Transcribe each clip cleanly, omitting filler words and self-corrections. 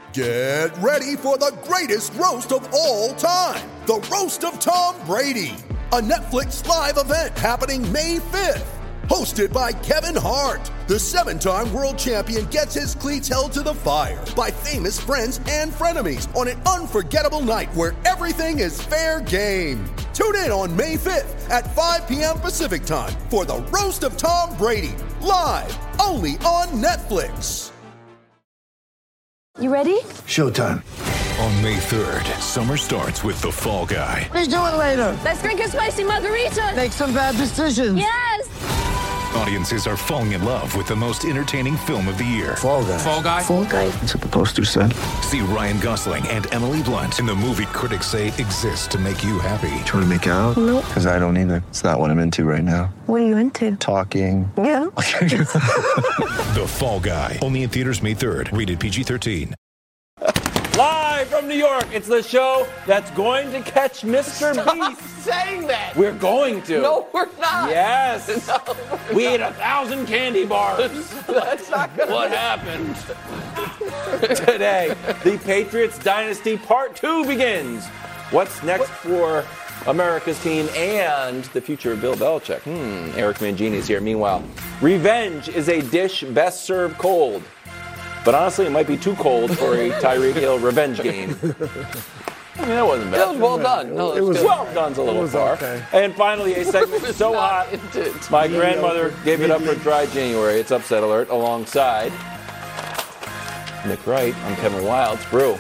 Get ready for the greatest roast of all time, the Roast of Tom Brady, a Netflix live event happening May 5th. Hosted by Kevin Hart, the 7-time world champion gets his cleats held to the fire by famous friends and frenemies on an unforgettable night where everything is fair game. Tune in on May 5th at 5 p.m. Pacific time for the Roast of Tom Brady, live only on Netflix. You ready? Showtime. On May 3rd, summer starts with The Fall Guy. Let's do it later. Let's drink a spicy margarita. Make some bad decisions. Yes. Audiences are falling in love with the most entertaining film of the year. Fall Guy. Fall Guy? Fall guy. That's what the poster said. See Ryan Gosling and Emily Blunt in the movie critics say exists to make you happy. Trying to make it out? Nope. Because I don't either. It's not what I'm into right now. What are you into? Talking. Yeah. The Fall Guy. Only in theaters May 3rd. Rated PG-13. Live from New York, it's the show that's going to catch Mr. Beast. Saying that. We're going to. No, we're not. Yes. No, we ate 1,000 candy bars. That's not good. What happened? Today, the Patriots Dynasty Part 2 begins. What's next for America's team and the future of Bill Belichick? Eric Mangini's here. Meanwhile, revenge is a dish best served cold. But honestly, it might be too cold for a Tyreek Hill revenge game. I mean, that wasn't bad. That was well done. No, It was well done's a little far. Okay. And finally, a segment so hot, my grandmother gave it up for dry January. It's Upset Alert alongside Nick Wright. I'm Kevin Wildes. Brew,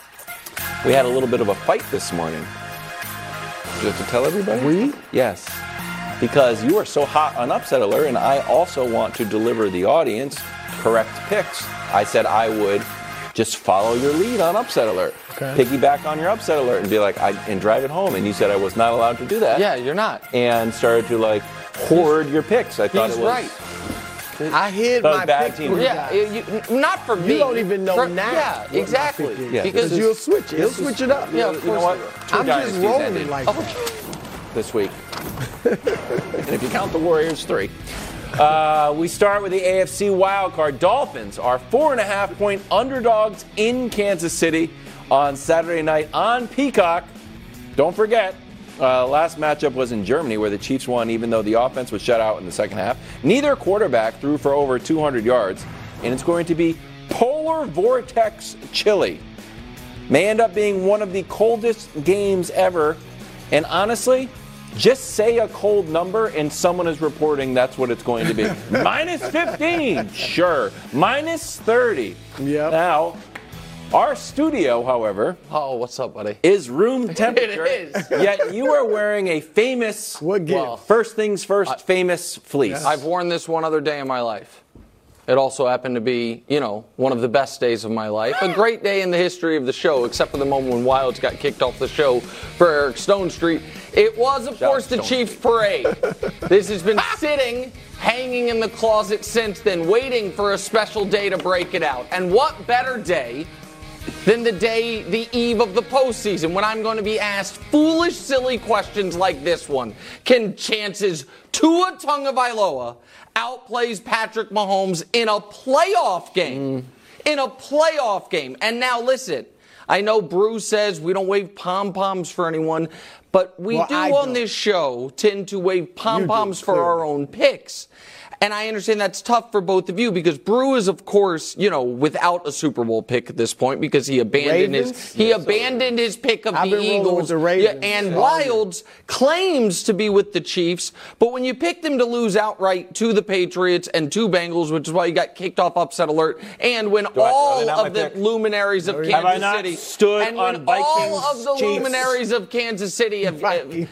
we had a little bit of a fight this morning. Do you have to tell everybody? We? Yes. Because you are so hot on Upset Alert, and I also want to deliver the audience correct picks. I said I would just follow your lead on Upset Alert. Okay. Piggyback on your Upset Alert and be like, and drive it home. And you said I was not allowed to do that. Yeah, you're not. And started to hoard your picks. I thought He's it was right. I hid Those my bad pick. teams. Yeah, not for me. You don't even know now. Yeah, what my exactly. pick is. Yeah, because You'll switch it. He'll switch it up. Yeah, of you know course. what? Two I'm just dynasties rolling ended like this week. And if you count the Warriors, 3. We start with the AFC wildcard. Dolphins are 4.5-point underdogs in Kansas City on Saturday night on Peacock. Don't forget, last matchup was in Germany where the Chiefs won even though the offense was shut out in the second half. Neither quarterback threw for over 200 yards, and it's going to be polar vortex chilly. May end up being one of the coldest games ever, and honestly, just say a cold number and someone is reporting that's what it's going to be. Minus 15, sure. Minus 30. Yep. Now, our studio, however, Oh, what's up, buddy? is room temperature. It is. Yet you are wearing a famous, What gift? first things first, famous fleece. I've worn this one other day in my life. It also happened to be, one of the best days of my life. A great day in the history of the show, except for the moment when Wildes got kicked off the show for Eric Stone Street. It was, of course, the Chiefs parade. This has been sitting, hanging in the closet since then, waiting for a special day to break it out. And what better day than the eve of the postseason, when I'm going to be asked foolish, silly questions like this one. Can chances Tua Tagovailoa outplays Patrick Mahomes in a playoff game? In a playoff game. And now listen, I know Bruce says we don't wave pom-poms for anyone, but we do on this show tend to wave pom-poms for our own picks. And I understand that's tough for both of you because Brew is, of course, without a Super Bowl pick at this point because he abandoned his pick of the Eagles. With the Ravens. And Wildes claims to be with the Chiefs, but when you pick them to lose outright to the Patriots and to Bengals, which is why you got kicked off Upset Alert, and when all of the luminaries of Kansas City and when all of the luminaries of Kansas City have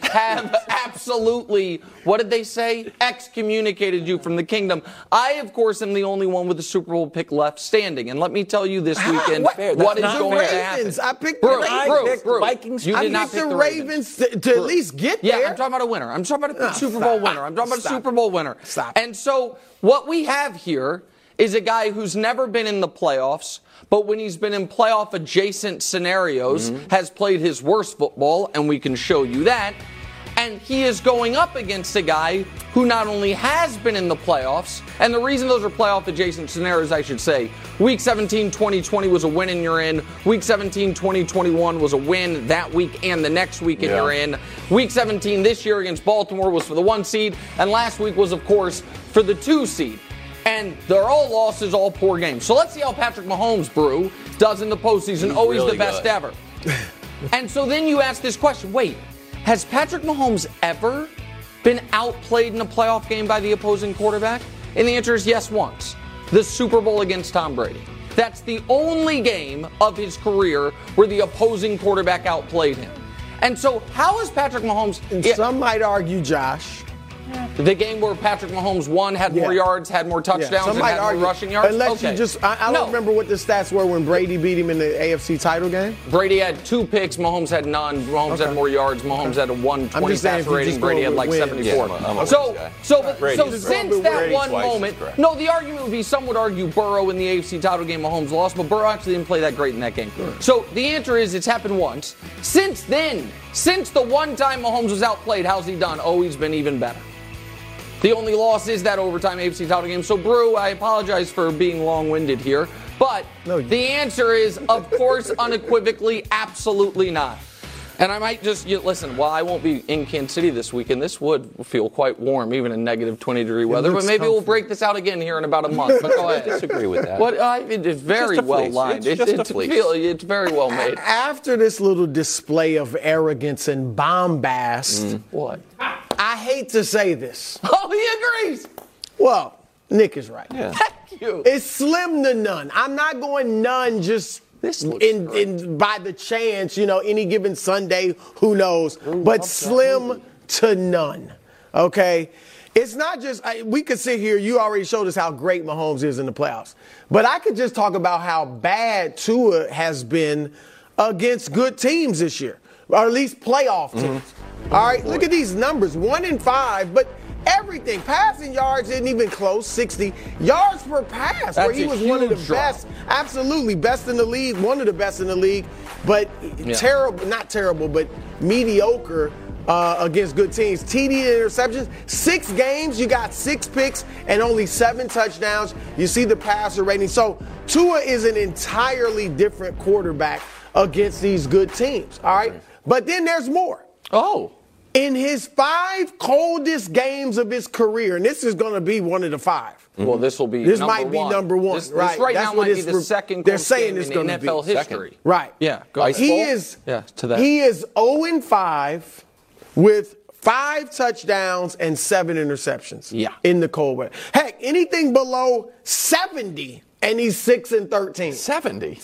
absolutely, what did they say? Excommunicated you from the kingdom. I, of course, am the only one with a Super Bowl pick left standing. And let me tell you this weekend what is going to happen. I picked the Vikings. You did not pick the Ravens to at least get there. Yeah, I'm talking about a winner. I'm talking about a Super Bowl winner. I'm talking about a Super Bowl winner. Stop. And so what we have here is a guy who's never been in the playoffs, but when he's been in playoff adjacent scenarios, has played his worst football, and we can show you that. And he is going up against a guy who not only has been in the playoffs, and the reason those are playoff adjacent scenarios, I should say, Week 17, 2020 was a win and you're in. Week 17, 2021 was a win that week and the next week and you're in. Week 17 this year against Baltimore was for the 1 seed, and last week was, of course, for the 2 seed. And they're all losses, all poor games. So let's see how Patrick Mahomes, Brew, does in the postseason. He's always really the best ever. And so then you ask this question, wait, has Patrick Mahomes ever been outplayed in a playoff game by the opposing quarterback? And the answer is yes, once. The Super Bowl against Tom Brady. That's the only game of his career where the opposing quarterback outplayed him. And so how is Patrick Mahomes... And some might argue, Josh... The game where Patrick Mahomes won, had more yards, had more touchdowns, and had more rushing yards? Unless you just, I don't remember what the stats were when Brady beat him in the AFC title game. Brady had 2 picks, Mahomes had none. Mahomes had more yards. Mahomes had a 120 passer rating. Brady had like 74. Yeah, so since that one moment, no, the argument would be some would argue Burrow in the AFC title game, Mahomes lost, but Burrow actually didn't play that great in that game. So the answer is it's happened once. Since then, since the one time Mahomes was outplayed, how's he done? Oh, he's been even better. The only loss is that overtime AFC title game. So, Brew, I apologize for being long-winded here. But the answer is, of course, unequivocally, absolutely not. And I might just, listen, while I won't be in Kansas City this weekend, this would feel quite warm, even in negative 20-degree weather. But maybe we'll break this out again here in about a month. But go ahead. I disagree with that. It's very well lined. It's very well made. After this little display of arrogance and bombast, what? I hate to say this. Oh, he agrees. Well, Nick is right. Yeah. Thank you. It's slim to none. I'm not going none just in by the chance, any given Sunday, who knows. But slim to none, okay? It's not just, we could sit here, you already showed us how great Mahomes is in the playoffs. But I could just talk about how bad Tua has been against good teams this year, or at least playoff teams. All right, look at these numbers, 1-5, but everything, passing yards isn't even close, 60. Yards per pass, where he was one of the best, absolutely best in the league, one of the best in the league, but not terrible, but mediocre against good teams. TD interceptions, 6 games, you got 6 picks and only 7 touchdowns. You see the passer rating. So Tua is an entirely different quarterback against these good teams, all right? But then there's more. Oh. In his 5 coldest games of his career, and this is going to be one of the 5. Well, this will be. This might be number 1, right? This right now might be the second. They're saying it's going to be NFL history, right? Yeah, go ahead. He is 0-5 with 5 touchdowns and 7 interceptions. Yeah. In the cold weather. Heck, anything below 70. And he's 6-13. 70. It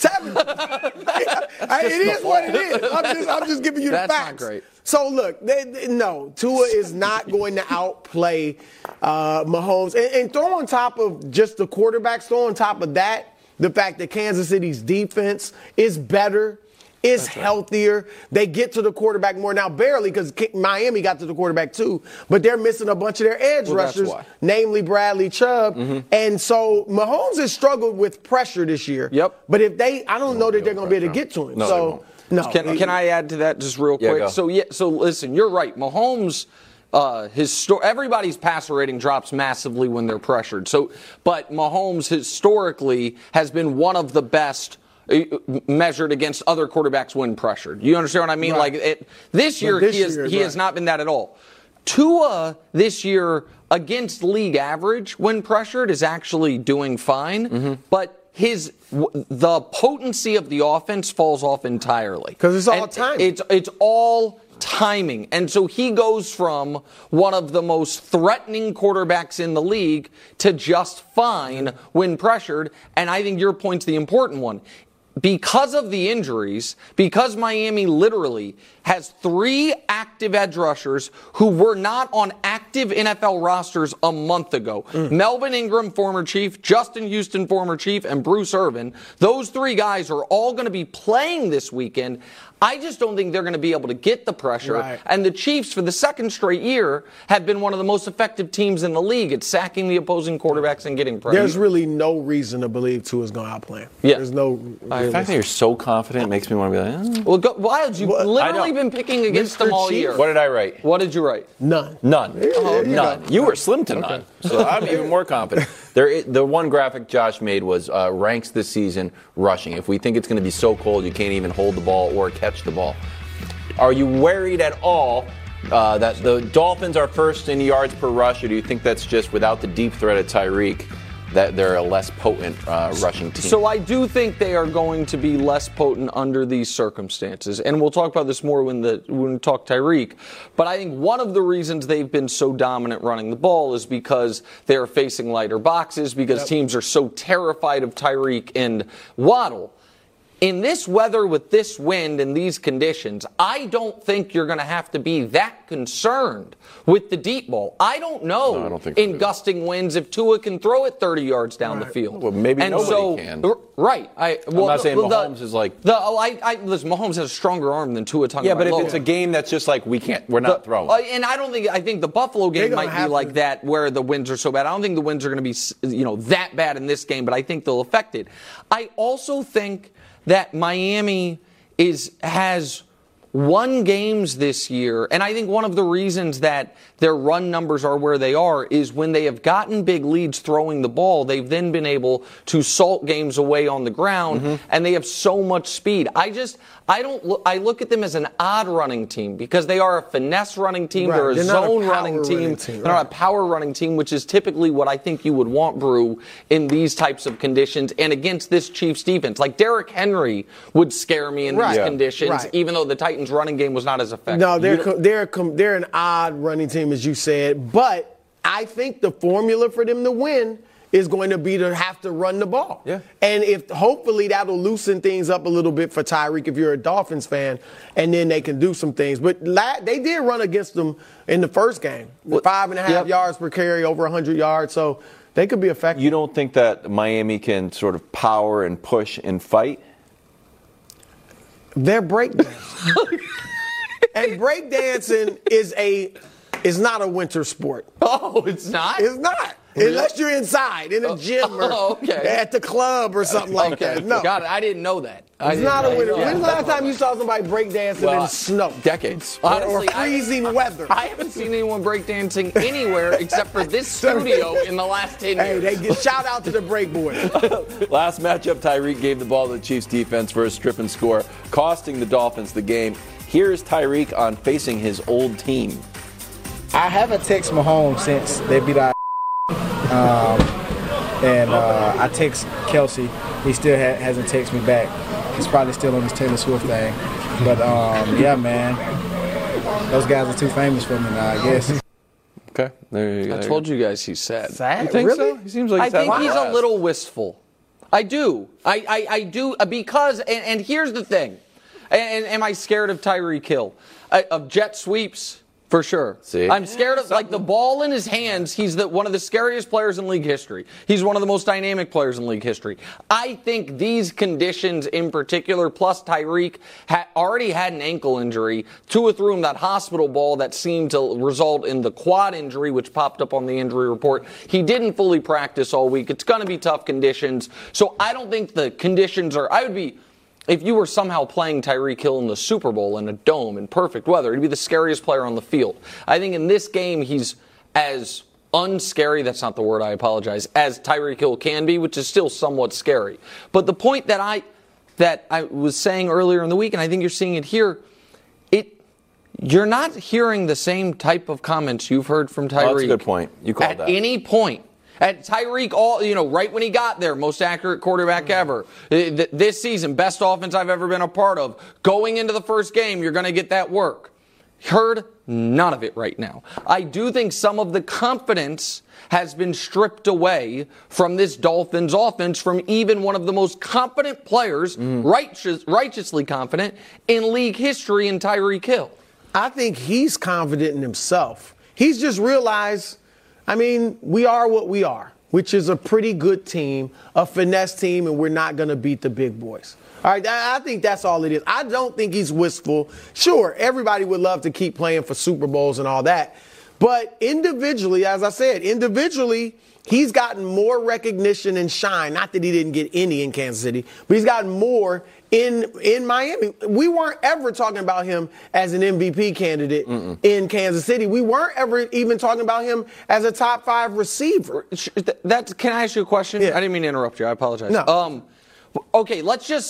is what it is. I'm just giving you the facts. That's not great. So look, no, Tua is not going to outplay Mahomes. And throw on top of just the quarterbacks, throw on top of that the fact that Kansas City's defense is better. Is healthier. They get to the quarterback more now, barely, because Miami got to the quarterback too. But they're missing a bunch of their edge rushers, namely Bradley Chubb. And so Mahomes has struggled with pressure this year. Yep. But if I don't know that they're going to be able to get to him. No. Can I add to that just real quick? So listen, you're right. Mahomes. Everybody's passer rating drops massively when they're pressured. But Mahomes historically has been one of the best measured against other quarterbacks when pressured. You understand what I mean? Right. Like this year, he has not been that at all. Tua this year against league average when pressured is actually doing fine, but the potency of the offense falls off entirely because it's all timing. It's all timing, and so he goes from one of the most threatening quarterbacks in the league to just fine when pressured. And I think your point's the important one. Because of the injuries, because Miami literally has 3 active edge rushers who were not on active NFL rosters a month ago. Melvin Ingram, former Chief, Justin Houston, former Chief, and Bruce Irvin. Those 3 guys are all going to be playing this weekend. I just don't think they're going to be able to get the pressure. Right. And the Chiefs, for the second straight year, have been one of the most effective teams in the league at sacking the opposing quarterbacks and getting pressure. There's really no reason to believe Tua's going to outplay him. Yeah. There's no I The fact that you're so confident makes me want to be like, Well, Wilds, you've literally been picking against them all year. What did I write? What did you write? None. None. None. You were slim to none. So I'm even more confident. The one graphic Josh made was ranks this season rushing. If we think it's going to be so cold you can't even hold the ball or catch the ball. Are you worried at all that the Dolphins are first in yards per rush, or do you think that's just without the deep threat of Tyreek that they're a less potent rushing team? So I do think they are going to be less potent under these circumstances, and we'll talk about this more when we talk Tyreek. But I think one of the reasons they've been so dominant running the ball is because they're facing lighter boxes, because teams are so terrified of Tyreek and Waddle. In this weather with this wind and these conditions, I don't think you're going to have to be that concerned with the deep ball. I don't know in gusting winds if Tua can throw it 30 yards down the field. Well, maybe nobody can. Right. I'm not saying Mahomes is like... Listen, Mahomes has a stronger arm than Tua Tagovailoa. Yeah, but if it's a game that's just like, we're not throwing. And I think the Buffalo game might be like that where the winds are so bad. I don't think the winds are going to be, that bad in this game, but I think they'll affect it. I also think that Miami has won games this year, and I think one of the reasons that their run numbers are where they are is when they have gotten big leads throwing the ball, they've then been able to salt games away on the ground, and they have so much speed. I look at them as an odd running team because they are a finesse running team, they're a zone running team, they're not a power running team, which is typically what I think you would want, Brew, in these types of conditions and against this Chiefs defense. Like Derrick Henry would scare me in these conditions, even though the Titans' running game was not as effective. No, they're an odd running team, as you said, but I think the formula for them to win is going to be to have to run the ball. Yeah. And hopefully that'll loosen things up a little bit for Tyreek if you're a Dolphins fan, and then they can do some things. But they did run against them in the first game. 5.5 yards per carry, over 100 yards, so they could be effective. You don't think that Miami can sort of power and push and fight? They're breakdancing. And breakdancing is not a winter sport. Oh, it's not? It's not. Unless you're inside, in a gym or at the club or something like that. No. Got it. I didn't know that. It's not a winter. When's the last time you saw somebody breakdancing in snow? Decades. Honestly, or freezing weather. I haven't seen anyone breakdancing anywhere except for this studio in the last 10 years. Hey, shout out to the break boys. Last matchup, Tyreek gave the ball to the Chiefs defense for a strip and score, costing the Dolphins the game. Here's Tyreek on facing his old team. I haven't texted Mahomes since they beat our and I text Kelsey. He still hasn't texted me back. He's probably still on his Taylor Swift thing. But, yeah, man, those guys are too famous for me now, I guess. Okay, there you go. I told you guys he's sad. Sad? You think really? So? He seems like I think he's a little wistful. I do. I do because, and here's the thing. And am I scared of Tyreek Hill? Of jet sweeps? For sure. See? I'm scared of, the ball in his hands, he's one of the scariest players in league history. He's one of the most dynamic players in league history. I think these conditions in particular, plus Tyreek already had an ankle injury. Tua threw him that hospital ball that seemed to result in the quad injury, which popped up on the injury report. He didn't fully practice all week. It's going to be tough conditions. So I don't think the conditions if you were somehow playing Tyreek Hill in the Super Bowl in a dome in perfect weather, he'd be the scariest player on the field. I think in this game, he's as unscary, that's not the word, I apologize, as Tyreek Hill can be, which is still somewhat scary. But the point that I was saying earlier in the week, and I think you're seeing it here, you're not hearing the same type of comments you've heard from Tyreek. Oh, that's a good point. You called that. At any point. At Tyreek, right when he got there, most accurate quarterback ever. This season, best offense I've ever been a part of. Going into the first game, you're going to get that work. Heard none of it right now. I do think some of the confidence has been stripped away from this Dolphins offense from even one of the most confident players, righteously confident, in league history in Tyreek Hill. I think he's confident in himself. He's just realized, we are what we are, which is a pretty good team, a finesse team, and we're not going to beat the big boys. All right, I think that's all it is. I don't think he's wistful. Sure, everybody would love to keep playing for Super Bowls and all that, But individually, as I said, he's gotten more recognition and shine. Not that he didn't get any in Kansas City, but he's gotten more in Miami. We weren't ever talking about him as an MVP candidate in Kansas City. We weren't ever even talking about him as a top 5 receiver. Can I ask you a question? Yeah. I didn't mean to interrupt you. I apologize. No. Okay,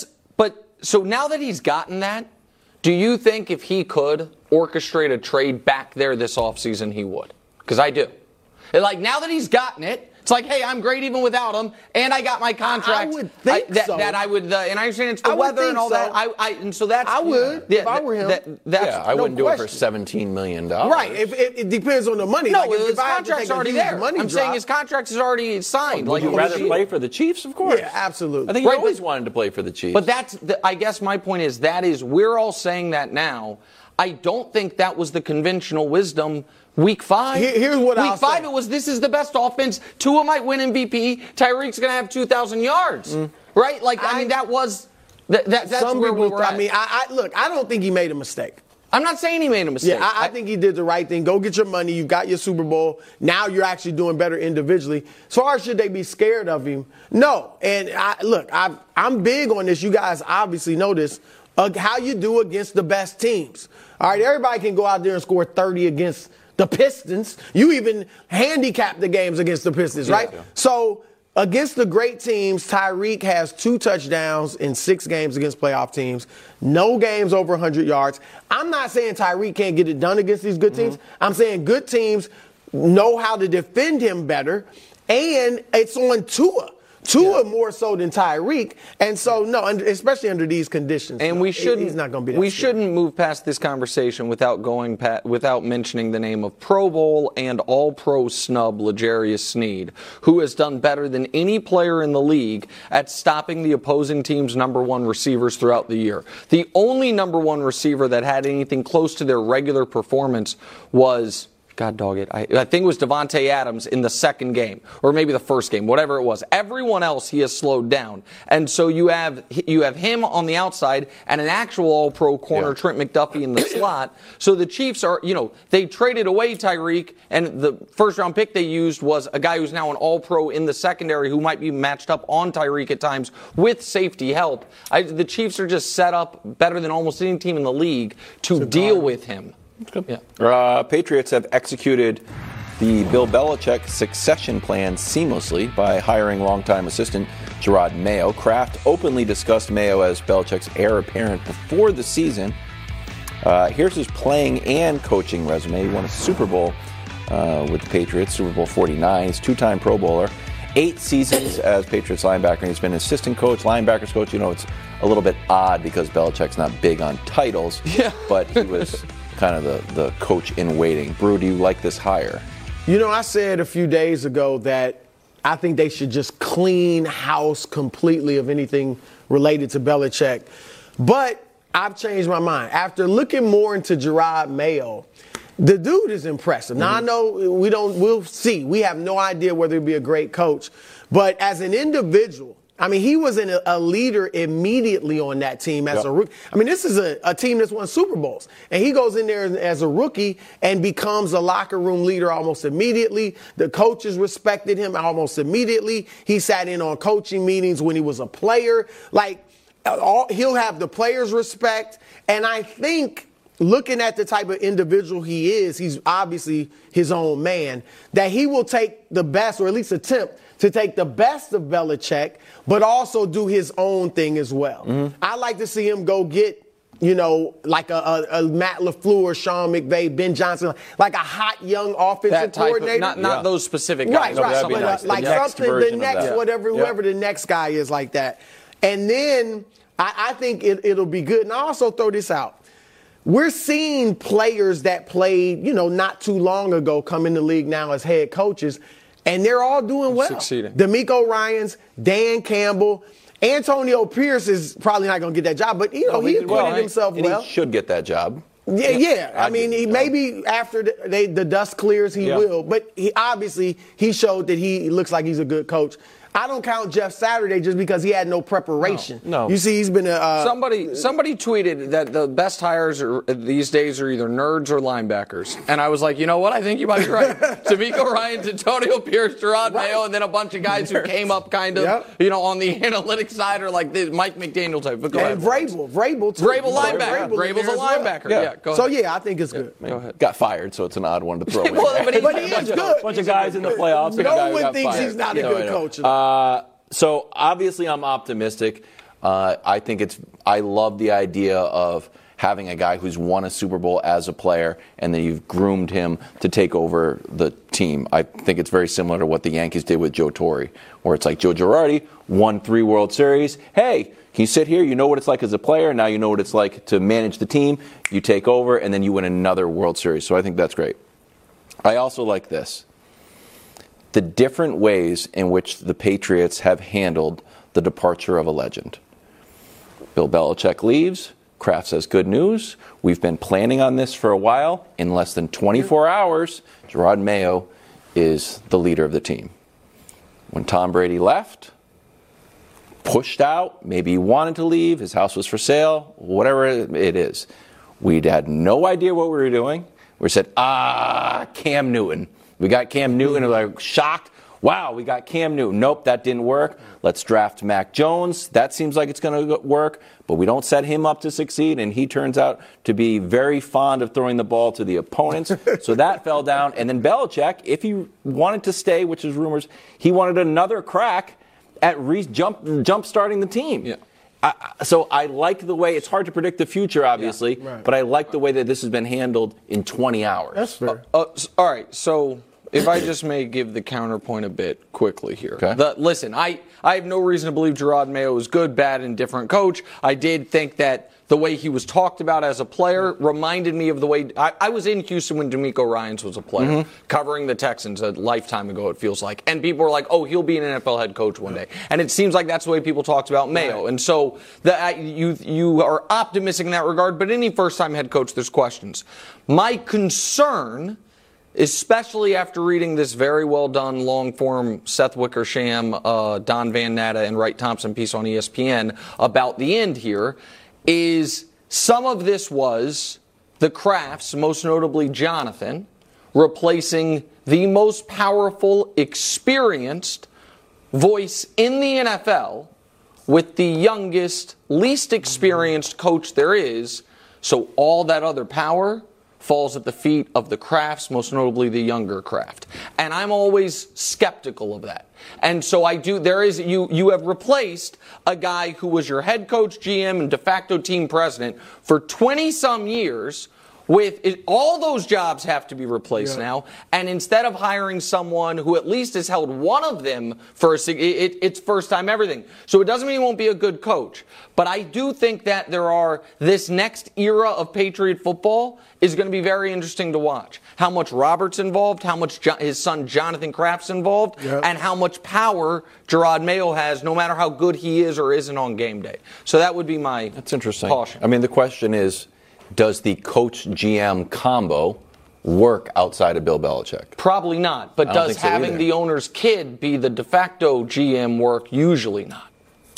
so now that he's gotten that, do you think if he could orchestrate a trade back there this offseason, he would? Because I do. Like, now that he's gotten it, it's like, hey, I'm great even without him, and I got my contract. I would think so. That I would, and I understand it's the weather and all that. And so that's. I would, if I were him. I wouldn't do it for $17 million. Right. It depends on the money. No, like his contract's already there. I'm saying his contract is already signed. Would you rather play for the Chiefs? Of course. Yeah, absolutely. I think he always wanted to play for the Chiefs. But I guess my point is we're all saying that now. I don't think that was the conventional wisdom. Week 5. Here's what I'll say. Week 5, it was, this is the best offense. Tua might win MVP. Tyreek's going to have 2,000 yards. Right? Like, I mean, that was, that's some where people, we were at. I mean, look, I don't think he made a mistake. I'm not saying he made a mistake. Yeah, I think he did the right thing. Go get your money. You've got your Super Bowl. Now you're actually doing better individually. As far as should they be scared of him? No. And I'm big on this. You guys obviously know this. How you do against the best teams. All right, everybody can go out there and score 30 against the Pistons. You even handicap the games against the Pistons, right? Yeah. So against the great teams, Tyreek has 2 touchdowns in 6 games against playoff teams. No games over 100 yards. I'm not saying Tyreek can't get it done against these good teams. I'm saying good teams know how to defend him better, and it's on Tua. Tua more so than Tyreek, and so no, especially under these conditions. And he's not going to be. We shouldn't move past this conversation without mentioning the name of Pro Bowl and All-Pro snub L'Jarius Sneed, who has done better than any player in the league at stopping the opposing team's number 1 receivers throughout the year. The only number 1 receiver that had anything close to their regular performance was, God dog it, I think it was Devontae Adams in the second game, or maybe the first game, whatever it was. Everyone else he has slowed down. And so you have him on the outside and an actual all-pro corner, Trent McDuffie, in the slot. So the Chiefs are, they traded away Tyreek, and the first-round pick they used was a guy who's now an all-pro in the secondary who might be matched up on Tyreek at times with safety help. The Chiefs are just set up better than almost any team in the league to deal with him. Yeah. Patriots have executed the Bill Belichick succession plan seamlessly by hiring longtime assistant Gerard Mayo. Kraft openly discussed Mayo as Belichick's heir apparent before the season. Here's his playing and coaching resume. He won a Super Bowl with the Patriots, Super Bowl 49. He's 2-time Pro Bowler. 8 seasons as Patriots linebacker. He's been assistant coach, linebackers coach. It's a little bit odd because Belichick's not big on titles, but he was kind of the coach in waiting. Brew, do you like this hire? I said a few days ago that I think they should just clean house completely of anything related to Belichick. But I've changed my mind. After looking more into Gerard Mayo, the dude is impressive. Now, I know we'll see. We have no idea whether he'll be a great coach. But as an individual, he was a leader immediately on that team as a rookie. This is a team that's won Super Bowls. And he goes in there as a rookie and becomes a locker room leader almost immediately. The coaches respected him almost immediately. He sat in on coaching meetings when he was a player. He'll have the players' respect. And I think, looking at the type of individual he is, he's obviously his own man, that he will take the best, or at least attempt to take the best of Belichick, but also do his own thing as well. I like to see him go get, like a Matt LaFleur, Sean McVay, Ben Johnson, like a hot young offensive coordinator. Not those specific guys. Right. Nice. Like whoever the next guy is like that. And then I think it'll be good. And I also throw this out. We're seeing players that played, not too long ago come in the league now as head coaches, and they're all doing well. Succeeding. DeMeco Ryans, Dan Campbell, Antonio Pierce is probably not going to get that job, but he acquitted himself well. He should get that job. Yeah. Maybe after the dust clears, he will. But he showed that he looks like he's a good coach. I don't count Jeff Saturday just because he had no preparation. No. You see, he's been Somebody tweeted that the best hires these days are either nerds or linebackers. And I was like, you know what? I think you might be right. D'Amico Ryans, Antonio Pierce, Gerard Mayo, and then a bunch of guys who came up kind of, on the analytics side or like the Mike McDaniel type. But go ahead. Vrabel too. Vrabel linebacker. Vrabel's a linebacker. Yeah, go ahead. So, yeah, I think it's good. Go ahead. Got fired, so it's an odd one to throw in. But he is good. Bunch of guys in the playoffs. No one thinks he's not a good coach. So obviously I'm optimistic. I love the idea of having a guy who's won a Super Bowl as a player and then you've groomed him to take over the team. I think it's very similar to what the Yankees did with Joe Torre, where it's like Joe Girardi won 3 World Series. Hey, you sit here, you know what it's like as a player, now you know what it's like to manage the team. You take over and then you win another World Series. So I think that's great. I also like this. The different ways in which the Patriots have handled the departure of a legend. Bill Belichick leaves. Kraft says, good news. We've been planning on this for a while. In less than 24 hours, Gerard Mayo is the leader of the team. When Tom Brady left, pushed out, maybe he wanted to leave, his house was for sale, whatever it is. We had no idea what we were doing. We said, Cam Newton. We got Cam Newton, and we're like shocked. Wow, we got Cam Newton. Nope, that didn't work. Let's draft Mac Jones. That seems like it's going to work, but we don't set him up to succeed, and he turns out to be very fond of throwing the ball to the opponents. So that fell down. And then Belichick, if he wanted to stay, which is rumors, he wanted another crack at jump starting the team. Yeah. So I like the way, it's hard to predict the future, obviously, but I like the way that this has been handled in 20 hours. That's fair. All right, so if I just may give the counterpoint a bit quickly here. Okay. Listen, I have no reason to believe Gerard Mayo is good, bad, and different coach. I did think that the way he was talked about as a player reminded me of the way I was in Houston when D'Amico Ryans was a player, covering the Texans a lifetime ago, it feels like. And people were like, oh, he'll be an NFL head coach one day. And it seems like that's the way people talked about Mayo. Right. And so you are optimistic in that regard, but any first-time head coach, there's questions. My concern, especially after reading this very well-done, long-form Seth Wickersham, Don Van Natta, and Wright Thompson piece on ESPN about the end here, is some of this was the Krafts, most notably Jonathan, replacing the most powerful, experienced voice in the NFL with the youngest, least experienced coach there is. So all that other power falls at the feet of the Krafts, most notably the younger Kraft. And I'm always skeptical of that. And so you have replaced a guy who was your head coach, GM, and de facto team president for 20-some years with all those jobs have to be replaced now. And instead of hiring someone who at least has held one of them for it's first time everything. So it doesn't mean he won't be a good coach. But I do think that this next era of Patriot football is going to be very interesting to watch. How much Robert's involved, how much his son Jonathan Kraft's involved, and how much power Gerard Mayo has, no matter how good he is or isn't on game day. So that would be my That's interesting. caution. I mean, the question is, does the coach-GM combo work outside of Bill Belichick? Probably not. But does having the owner's kid be the de facto GM work? Usually not.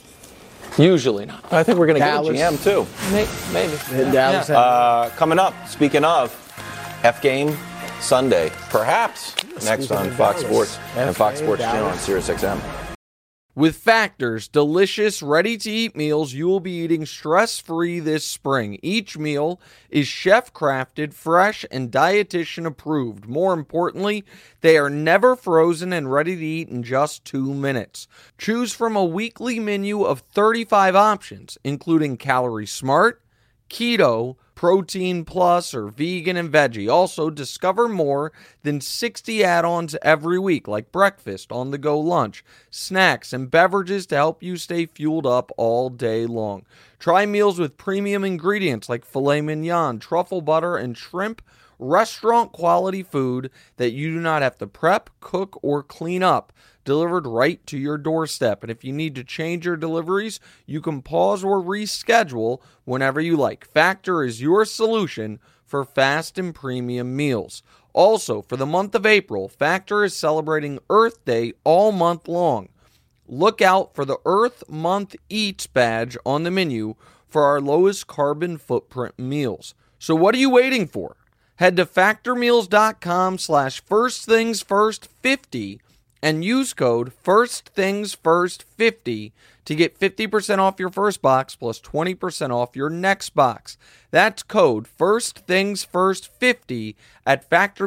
Usually not. I think we're going to get a GM, too. Maybe. Dallas coming up, speaking of, F-Game Sunday, perhaps next on Fox Sports and Fox Sports Channel on SiriusXM. With Factor's delicious, ready-to-eat meals, you will be eating stress-free this spring. Each meal is chef-crafted, fresh, and dietitian-approved. More importantly, they are never frozen and ready to eat in just 2 minutes. Choose from a weekly menu of 35 options, including Calorie Smart, Keto, Protein Plus, or Vegan and Veggie. Also, discover more than 60 add-ons every week, like breakfast, on-the-go lunch, snacks, and beverages to help you stay fueled up all day long. Try meals with premium ingredients like filet mignon, truffle butter, and shrimp, restaurant-quality food that you do not have to prep, cook, or clean up, delivered right to your doorstep. And if you need to change your deliveries, you can pause or reschedule whenever you like. Factor is your solution for fast and premium meals. Also, for the month of April, Factor is celebrating Earth Day all month long. look out for the Earth Month Eats badge on the menu for our lowest carbon footprint meals. So what are you waiting for? Head to factormeals.com/firstthingsfirst50 and use code FIRSTTHINGSFIRST50 to get 50% off your first box plus 20% off your next box. That's code FIRSTTHINGSFIRST50 at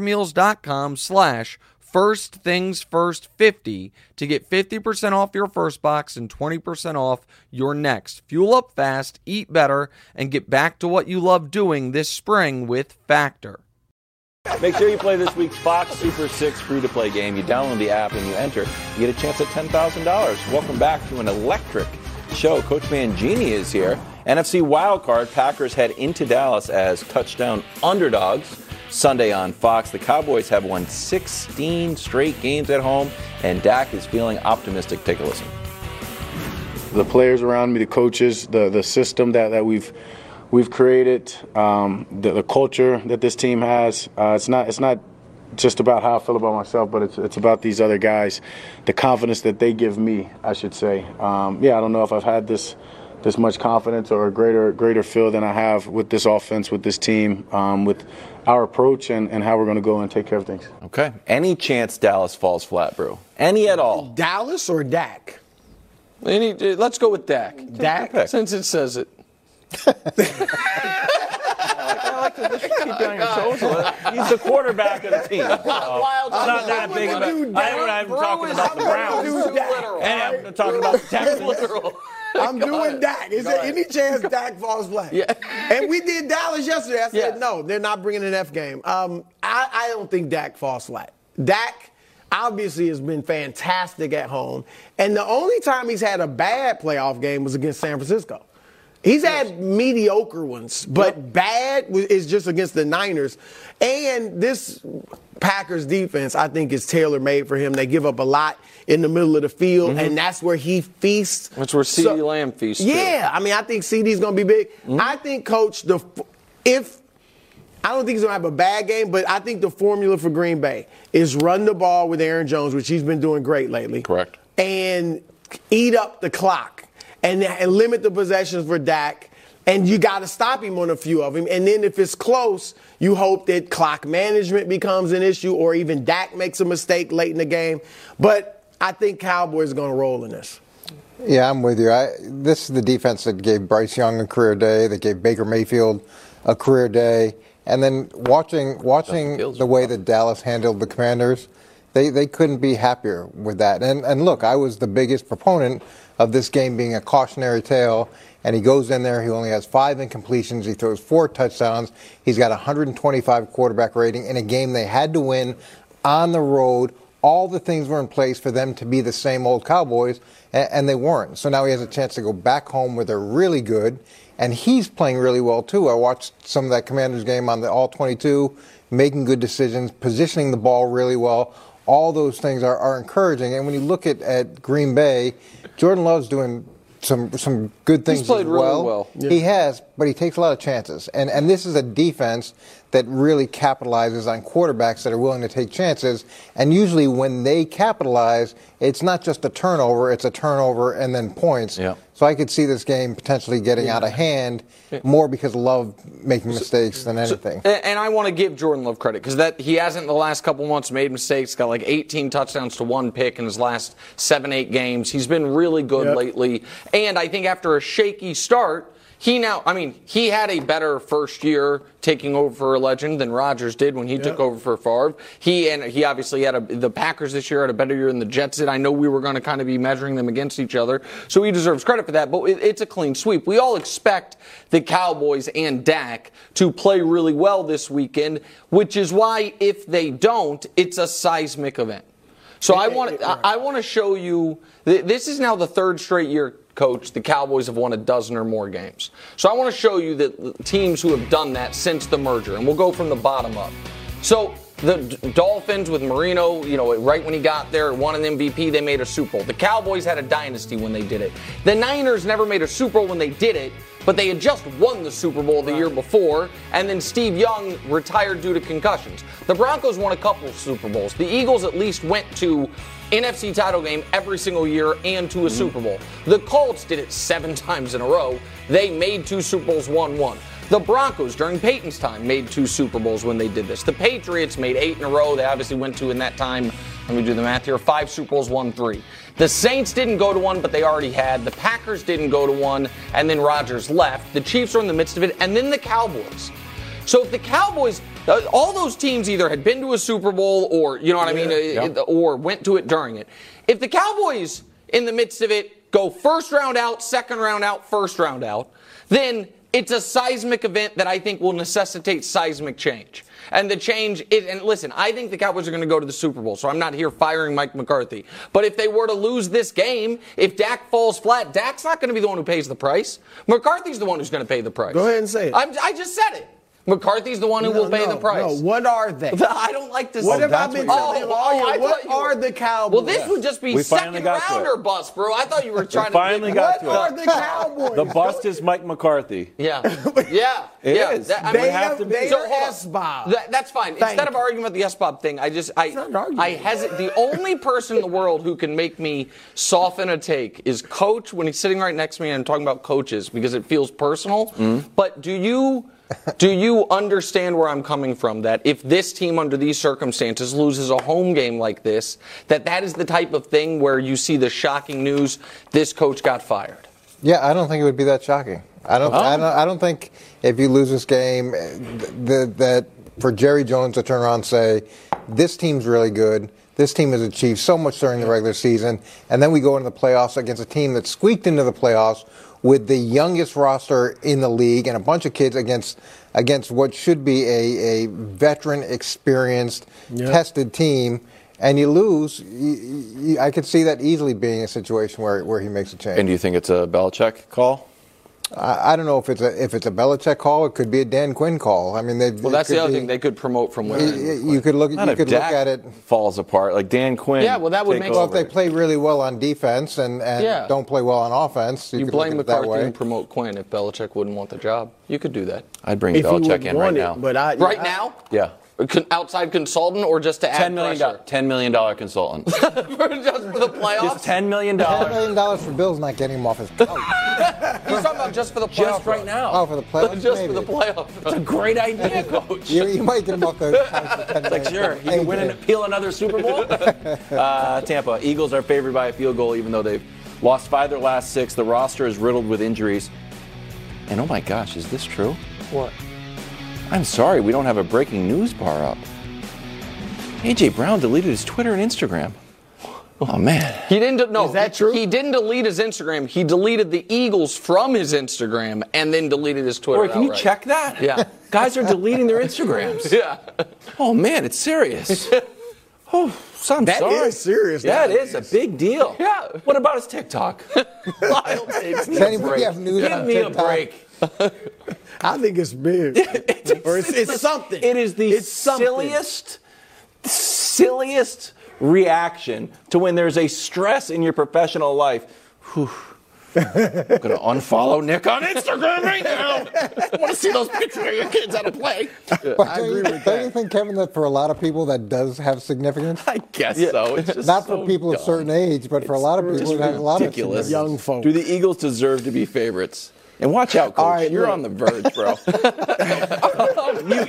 factormeals.com/FIRSTTHINGSFIRST50 to get 50% off your first box and 20% off your next. Fuel up fast, eat better, and get back to what you love doing this spring with Factor. Make sure you play this week's Fox Super 6 free-to-play game. You download the app and you enter. You get a chance at $10,000. Welcome back to an electric show. Coach Mangini is here. NFC wildcard, Packers head into Dallas as touchdown underdogs. Sunday on Fox, the Cowboys have won 16 straight games at home, and Dak is feeling optimistic. Take a listen. The players around me, the coaches, the system that we've created, the culture that this team has. It's not just about how I feel about myself, but it's about these other guys, the confidence that they give me, I should say. I don't know if I've had this much confidence or a greater feel than I have with this offense, with this team, with our approach and how we're going to go and take care of things. Okay. Any chance Dallas falls flat, Brew? Any at all? Dallas or Dak? Let's go with Dak. Dak? Since it says it. I like to keep you on your toes. He's the quarterback of the team. So not that big of a. I'm talking about the Browns. And I'm talking about the Texans. I'm doing Dak. Is there any chance Dak falls flat? Yeah. And we did Dallas yesterday. I said, no, they're not bringing an F game. I don't think Dak falls flat. Dak obviously has been fantastic at home. And the only time he's had a bad playoff game was against San Francisco. He's had mediocre ones, but bad is just against the Niners. And this Packers defense, I think, is tailor-made for him. They give up a lot in the middle of the field, and that's where he feasts. That's where CeeDee Lamb feasts, Yeah, I mean, I think CeeDee's going to be big. I think, Coach, I don't think he's going to have a bad game, but I think the formula for Green Bay is run the ball with Aaron Jones, which he's been doing great lately. Correct. And eat up the clock. And limit the possessions for Dak, and you got to stop him on a few of them. And then if it's close, you hope that clock management becomes an issue or even Dak makes a mistake late in the game. But I think Cowboys are going to roll in this. Yeah, I'm with you. This is the defense that gave Bryce Young a career day, that gave Baker Mayfield a career day. And then watching the way that Dallas handled the Commanders, they couldn't be happier with that. And look, I was the biggest proponent of this game being a cautionary tale, and he goes in there, he only has 5 incompletions, he throws 4 touchdowns, he's got 125 quarterback rating in a game they had to win on the road. All the things were in place for them to be the same old Cowboys, and they weren't. So now he has a chance to go back home where they're really good, and he's playing really well too. I watched some of that Commanders game on the All-22, making good decisions, positioning the ball really well. All those things are encouraging. And when you look at Green Bay, Jordan Love's doing some good things. He's played as well. really well. Yeah. He has, but he takes a lot of chances. And this is a defense that really capitalizes on quarterbacks that are willing to take chances. And usually when they capitalize, it's not just a turnover, it's a turnover and then points. Yeah. So I could see this game potentially getting out of hand more because of Love making mistakes than anything. And I want to give Jordan Love credit because he hasn't in the last couple months made mistakes. Got like 18 touchdowns to 1 pick in his last 7-8 games. He's been really good lately. And I think after a shaky start, he had a better first year taking over for a legend than Rodgers did when he took over for Favre. He obviously had the Packers this year had a better year than the Jets did. I know we were going to kind of be measuring them against each other, so he deserves credit for that. But it's a clean sweep. We all expect the Cowboys and Dak to play really well this weekend, which is why if they don't, it's a seismic event. So I want to show you. This is now the 3rd straight year, Coach, the Cowboys have won a dozen or more games. So I want to show you the teams who have done that since the merger, and we'll go from the bottom up. So the Dolphins with Marino, right when he got there, won an MVP, they made a Super Bowl. The Cowboys had a dynasty when they did it. The Niners never made a Super Bowl when they did it, but they had just won the Super Bowl the year before, and then Steve Young retired due to concussions. The Broncos won a couple Super Bowls. The Eagles at least went to NFC title game every single year and to a Super Bowl. The Colts did it 7 times in a row. They made 2 Super Bowls, won 1. The Broncos, during Peyton's time, made 2 Super Bowls when they did this. The Patriots made 8 in a row. They obviously went to, in that time, let me do the math here, 5 Super Bowls, won 3. The Saints didn't go to 1, but they already had. The Packers didn't go to 1, and then Rodgers left. The Chiefs are in the midst of it, and then the Cowboys. So if the Cowboys, all those teams either had been to a Super Bowl or, you know what I mean, or went to it during it. If the Cowboys, in the midst of it, go first round out, second round out, first round out, then it's a seismic event that I think will necessitate seismic change. And the change is, and listen, I think the Cowboys are going to go to the Super Bowl, so I'm not here firing Mike McCarthy. But if they were to lose this game, if Dak falls flat, Dak's not going to be the one who pays the price. McCarthy's the one who's going to pay the price. Go ahead and say it. I just said it. McCarthy's the one who will pay the price. No, what are they? I don't like to say. What have I been telling you all year? What are the Cowboys? Well, this would just be second rounder bust, bro. I thought you were trying to. Finally got to it. What are the Cowboys? The bust is Mike McCarthy. Yeah. It is. They have to be. So S-Bob. That's fine. Instead of arguing about the S-Bob thing, I hesitate. The only person in the world who can make me soften a take is Coach when he's sitting right next to me and I'm talking about coaches because it feels personal. But do you understand where I'm coming from? That if this team under these circumstances loses a home game like this, that is the type of thing where you see the shocking news, this coach got fired? Yeah, I don't think it would be that shocking. I don't think if you lose this game that for Jerry Jones to turn around and say, this team's really good, this team has achieved so much during the regular season, and then we go into the playoffs against a team that squeaked into the playoffs with the youngest roster in the league and a bunch of kids against what should be a veteran, experienced, tested team, and you lose, I could see that easily being a situation where he makes a change. And do you think it's a Belichick call? I don't know if it's a Belichick call. It could be a Dan Quinn call. I mean, that's the other thing they could promote from within. You could look at it. Falls apart like Dan Quinn. Yeah, well, that would make sense. Well, if they play really well on defense and don't play well on offense, you could blame look at it that way. McCarthy and promote Quinn if Belichick wouldn't want the job. You could do that. I'd bring Belichick in right now. Right now? Yeah. Outside consultant or just to add pressure? $10 million consultant. Just for the playoffs? Just $10 million. $10 million for Bill's not getting him off his couch. He's talking about just for the playoffs. Just right now. Oh, for the playoffs? Just maybe. for the playoffs. It's a great idea, Coach. You might get him off the couch for $10 It's like, sure, he can win and appeal another Super Bowl. Tampa, Eagles are favored by a field goal even though they've lost 5 of their last 6. The roster is riddled with injuries. And oh my gosh, is this true? What? I'm sorry, we don't have a breaking news bar up. A.J. Brown deleted his Twitter and Instagram. Oh, man. He didn't. No, is that true? He didn't delete his Instagram. He deleted the Eagles from his Instagram and then deleted his Twitter. Boy, can you check that? Yeah. Guys are deleting their Instagrams. Yeah. Oh, man, it's serious. Oh, so I'm sorry. That is serious. Yeah, it is a big deal. Yeah. What about his TikTok? Wild takes. Does anybody have news Give on me TikTok? a break. I think it's big. It's something. It is the silliest reaction to when there's a stress in your professional life. Whew. I'm going to unfollow Nick on Instagram right now. I want to see those pictures of your kids how to play. But don't you think, Kevin, that for a lot of people that does have significance? I guess so. It's just not so for people dumb. of a certain age, but for a lot of people it has a lot of significance. Young folks. Do the Eagles deserve to be favorics? And watch out, Coach. All right, You're look. on the verge, bro. I'll mute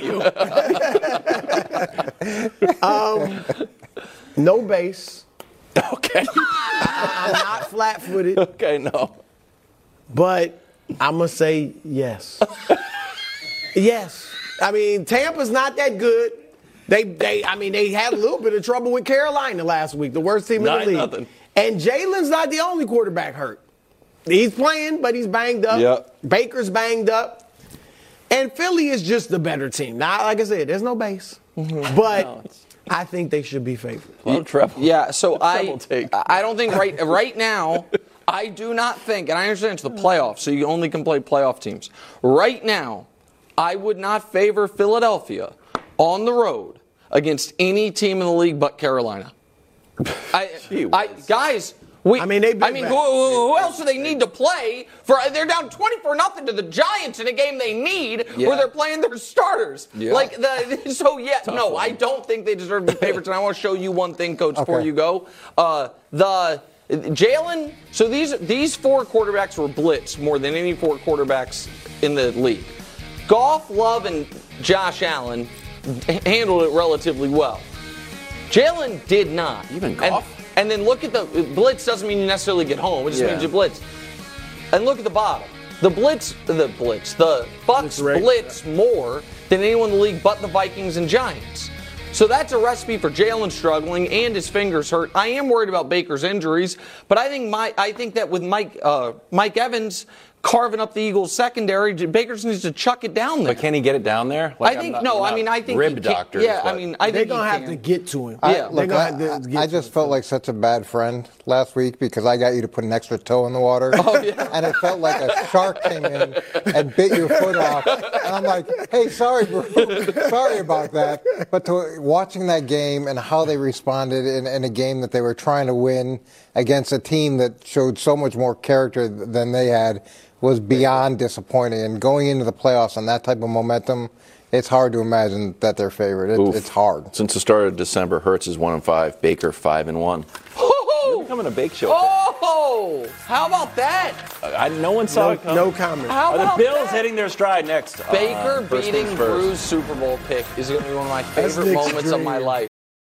you. No base. Okay. I'm not flat-footed. Okay, no. But I'm going to say yes. Yes. I mean, Tampa's not that good. They had a little bit of trouble with Carolina last week, the worst team in the league. 9-0. And Jalen's not the only quarterback hurt. He's playing, but he's banged up. Yep. Baker's banged up. And Philly is just the better team. Now, like I said, there's no base. But I think they should be favored. Yeah, so I don't think right now, I do not think, and I understand it's the playoffs, so you only can play playoff teams. Right now, I would not favor Philadelphia on the road against any team in the league but Carolina. Guys, Who else do they need to play? They're down 20-0 to the Giants in a game they need where they're playing their starters. Yeah. I don't think they deserve to be favorites. And I want to show you one thing, Coach, before you go. Jalen, so these 4 quarterbacks were blitzed more than any 4 quarterbacks in the league. Goff, Love, and Josh Allen handled it relatively well. Jalen did not. Even Goff? And then look at the blitz doesn't mean you necessarily get home. It just means you blitz. And look at the bottom. The Bucks blitz more than anyone in the league but the Vikings and Giants. So that's a recipe for Jalen struggling and his fingers hurt. I am worried about Baker's injuries, but I think that with Mike Evans carving up the Eagles secondary, Baker needs to chuck it down there. But can he get it down there? I think rib doctors. Yeah, I think they're gonna have to get to him. I just felt like such a bad friend last week because I got you to put an extra toe in the water. Oh, yeah. And it felt like a shark came in and bit your foot off. And I'm like, hey, sorry, bro. Sorry about that. But watching that game and how they responded in a game that they were trying to win against a team that showed so much more character than they had was beyond disappointing. And going into the playoffs on that type of momentum, it's hard to imagine that they're favored. It's hard. Since the start of December, Hurts is 1-5, Baker 5-1. You're becoming a bake show. Oh, how about that? No one saw it coming. No comment. Are the Bills hitting their stride next? Baker beating Drew's Super Bowl pick is going to be one of my favorite moments of my life.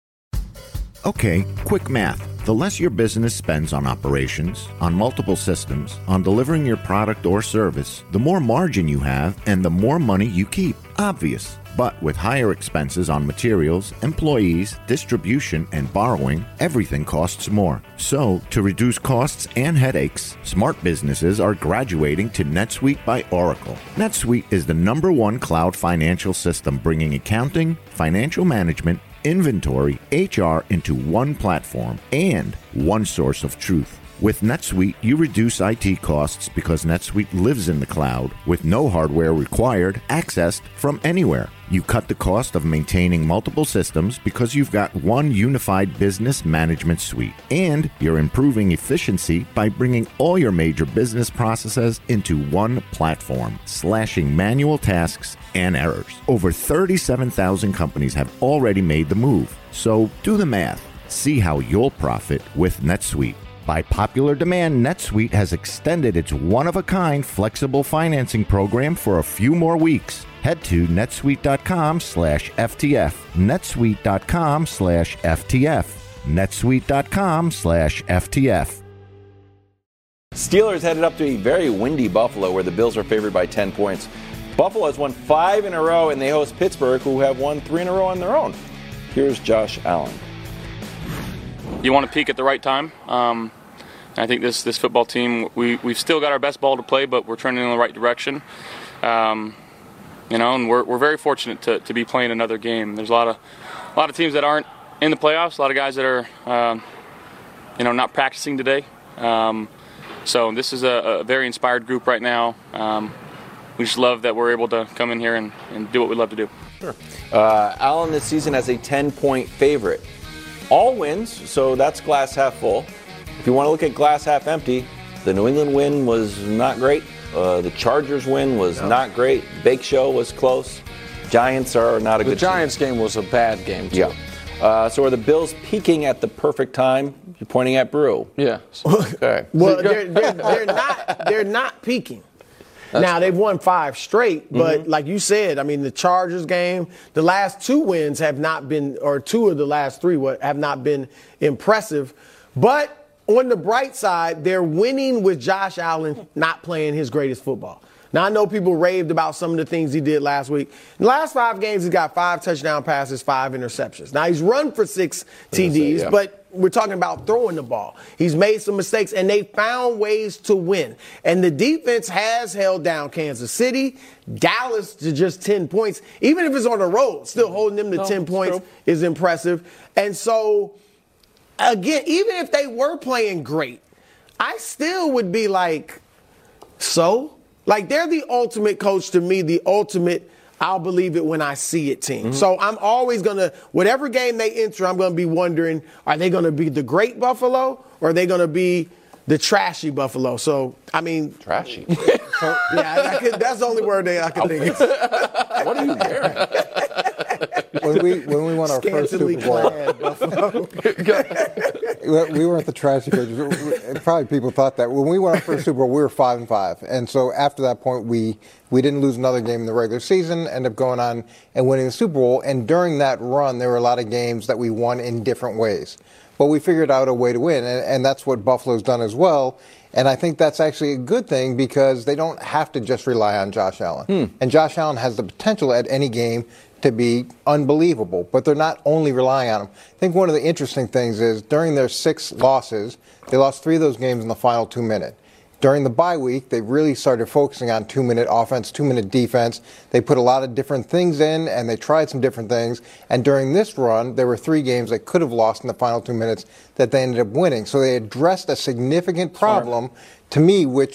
Okay, quick math. The less your business spends on operations, on multiple systems, on delivering your product or service, the more margin you have and the more money you keep. Obvious. But with higher expenses on materials, employees, distribution, and borrowing, everything costs more. So, to reduce costs and headaches, smart businesses are graduating to NetSuite by Oracle. NetSuite is the #1 cloud financial system bringing accounting, financial management, inventory, HR into one platform and one source of truth. With NetSuite, you reduce IT costs because NetSuite lives in the cloud with no hardware required, accessed from anywhere. You cut the cost of maintaining multiple systems because you've got one unified business management suite. And you're improving efficiency by bringing all your major business processes into one platform, slashing manual tasks and errors. Over 37,000 companies have already made the move. So do the math. See how you'll profit with NetSuite. By popular demand, NetSuite has extended its one-of-a-kind flexible financing program for a few more weeks. Head to netsuite.com/FTF. netsuite.com/FTF. netsuite.com/FTF. Steelers headed up to a very windy Buffalo where the Bills are favored by 10 points. Buffalo has won 5 in a row, and they host Pittsburgh, who have won 3 in a row on their own. Here's Josh Allen. You want to peak at the right time. I think this football team, we've still got our best ball to play, but we're turning in the right direction. And we're very fortunate to be playing another game. There's a lot of teams that aren't in the playoffs. A lot of guys that are not practicing today. So this is a very inspired group right now. We just love that we're able to come in here and do what we love to do. Sure. Allen this season as a 10-point favorite. All wins, so that's glass half full. If you want to look at glass half empty, the New England win was not great. The Chargers win was not great. Bake Show was close. Giants are not a good team. The Giants game was a bad game, too. Yeah. So are the Bills peaking at the perfect time? You're pointing at Brew. Yeah. Okay. Well, they're not peaking. Now, they've won 5 straight, but like you said, I mean, the Chargers game, the last 2 wins have not been, or 2 of the last 3 have not been impressive. But on the bright side, they're winning with Josh Allen not playing his greatest football. Now, I know people raved about some of the things he did last week. In the last 5 games, he's got 5 touchdown passes, 5 interceptions. Now, he's run for 6 TDs, but we're talking about throwing the ball. He's made some mistakes, and they found ways to win. And the defense has held down Kansas City, Dallas to just 10 points. Even if it's on the road, still holding them to 10 points is impressive. And so, again, even if they were playing great, I still would be like, so? Like, they're the ultimate coach to me, the ultimate I'll believe it when I see it team. Mm-hmm. So I'm always going to, whatever game they enter, I'm going to be wondering, are they going to be the great Buffalo or are they going to be the trashy Buffalo? So, I mean. Trashy. That's the only word I can think of. What are you wearing? When we won our first Super Bowl, we weren't the trashy Patriots. Probably people thought that. When we won our first Super Bowl, we were 5-5, and so after that point, we didn't lose another game in the regular season. Ended up going on and winning the Super Bowl. And during that run, there were a lot of games that we won in different ways, but we figured out a way to win, and that's what Buffalo's done as well. And I think that's actually a good thing because they don't have to just rely on Josh Allen. And Josh Allen has the potential at any game to be unbelievable, but they're not only relying on him. I think one of the interesting things is during their 6 losses, they lost 3 of those games in the final 2 minutes. During the bye week, they really started focusing on 2-minute offense, 2-minute defense. They put a lot of different things in, and they tried some different things. And during this run, there were 3 games they could have lost in the final 2 minutes that they ended up winning. So they addressed a significant problem, to me, which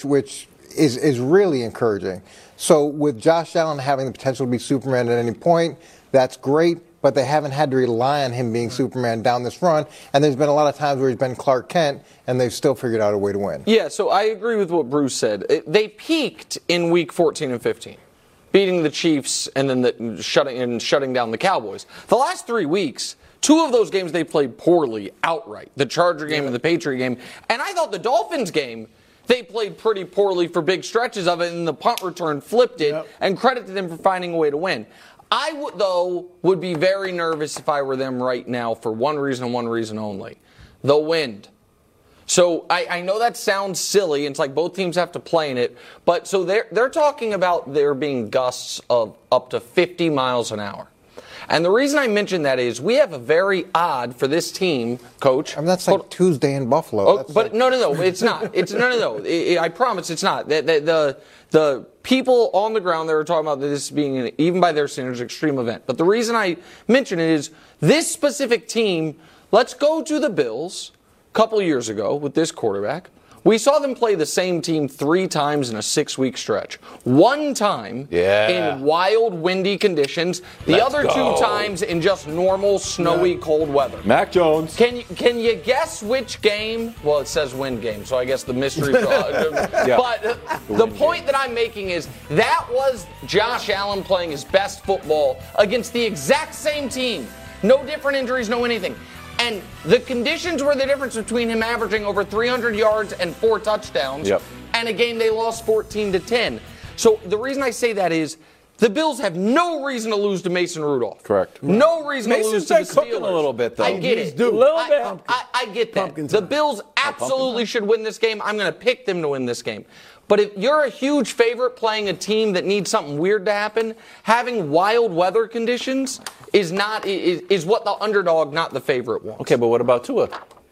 is really encouraging. So with Josh Allen having the potential to be Superman at any point, that's great, but they haven't had to rely on him being Superman down this run. And there's been a lot of times where he's been Clark Kent, and they've still figured out a way to win. Yeah, so I agree with what Bruce said. They peaked in week 14 and 15, beating the Chiefs and then shutting down the Cowboys. The last 3 weeks, 2 of those games they played poorly outright, the Charger game and the Patriot game. And I thought the Dolphins game, they played pretty poorly for big stretches of it, and the punt return flipped it, and credit to them for finding a way to win. I would be very nervous if I were them right now for one reason and one reason only: the wind. So I know that sounds silly. It's like both teams have to play in it, but so they're talking about there being gusts of up to 50 miles an hour. And the reason I mention that is we have a very odd for this team, Coach. I mean, that's like Tuesday in Buffalo. Oh, but no, it's not. It's no. I promise it's not. The people on the ground, they were talking about this being, even by their standards, extreme event. But the reason I mention it is this specific team. Let's go to the Bills a couple of years ago with this quarterback. We saw them play the same team 3 times in a 6-week stretch. 1 time in wild, windy conditions. The other 2 times in just normal, snowy, cold weather. Mac Jones. Can you guess which game? Well, it says wind game, so I guess the mystery. But the point that I'm making is that was Josh Allen playing his best football against the exact same team. No different injuries, no anything. And the conditions were the difference between him averaging over 300 yards and 4 touchdowns and a game they lost 14-10. So the reason I say that is the Bills have no reason to lose to Mason Rudolph. Correct. No reason to lose to the Steelers. Cooking a little bit, though. I get it. A little bit. I get that. The Bills absolutely should win this game. I'm going to pick them to win this game. But if you're a huge favorite playing a team that needs something weird to happen, having wild weather conditions is what the underdog, not the favorite, wants. Okay, but what about Tua?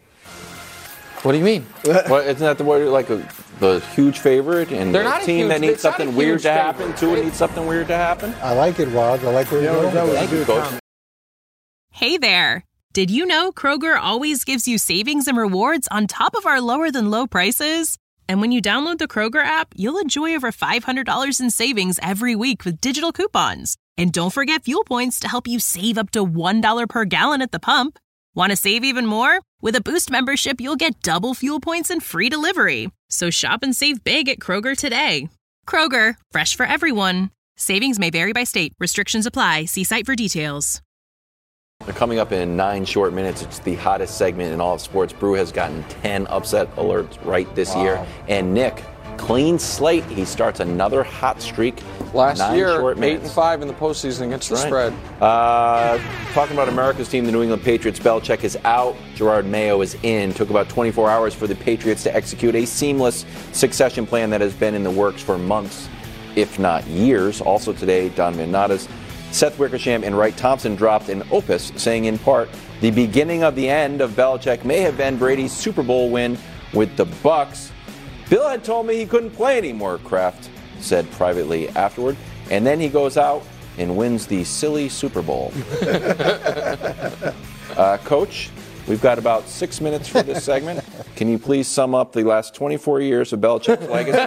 What do you mean? Well, isn't that the word, like the huge favorite and They're the not team that needs something weird to happen? Tua needs something weird to happen? I like it, Wad. I like where you're going. Thank you, Coach. Hey there. Did you know Kroger always gives you savings and rewards on top of our lower than low prices? And when you download the Kroger app, you'll enjoy over $500 in savings every week with digital coupons. And don't forget fuel points to help you save up to $1 per gallon at the pump. Want to save even more? With a Boost membership, you'll get double fuel points and free delivery. So shop and save big at Kroger today. Kroger, fresh for everyone. Savings may vary by state. Restrictions apply. See site for details. Coming up in 9 short minutes, it's the hottest segment in all of sports. Brew has gotten 10 upset alerts right this year. And Nick, clean slate. He starts another hot streak. Last year, 8-5 in the postseason against the spread. Talking about America's team, the New England Patriots, Belichick is out. Gerard Mayo is in. Took about 24 hours for the Patriots to execute a seamless succession plan that has been in the works for months, if not years. Also today, Donovan Nadas, Seth Wickersham, and Wright Thompson dropped an opus saying in part, the beginning of the end of Belichick may have been Brady's Super Bowl win with the Bucs. Bill had told me he couldn't play anymore, Kraft said privately afterward. And then he goes out and wins the silly Super Bowl. Coach, We've got about 6 minutes for this segment. Can you please sum up the last 24 years of Belichick's legacy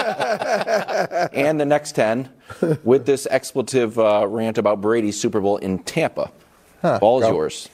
and the next 10 with this expletive rant about Brady's Super Bowl in Tampa? Ball is yours.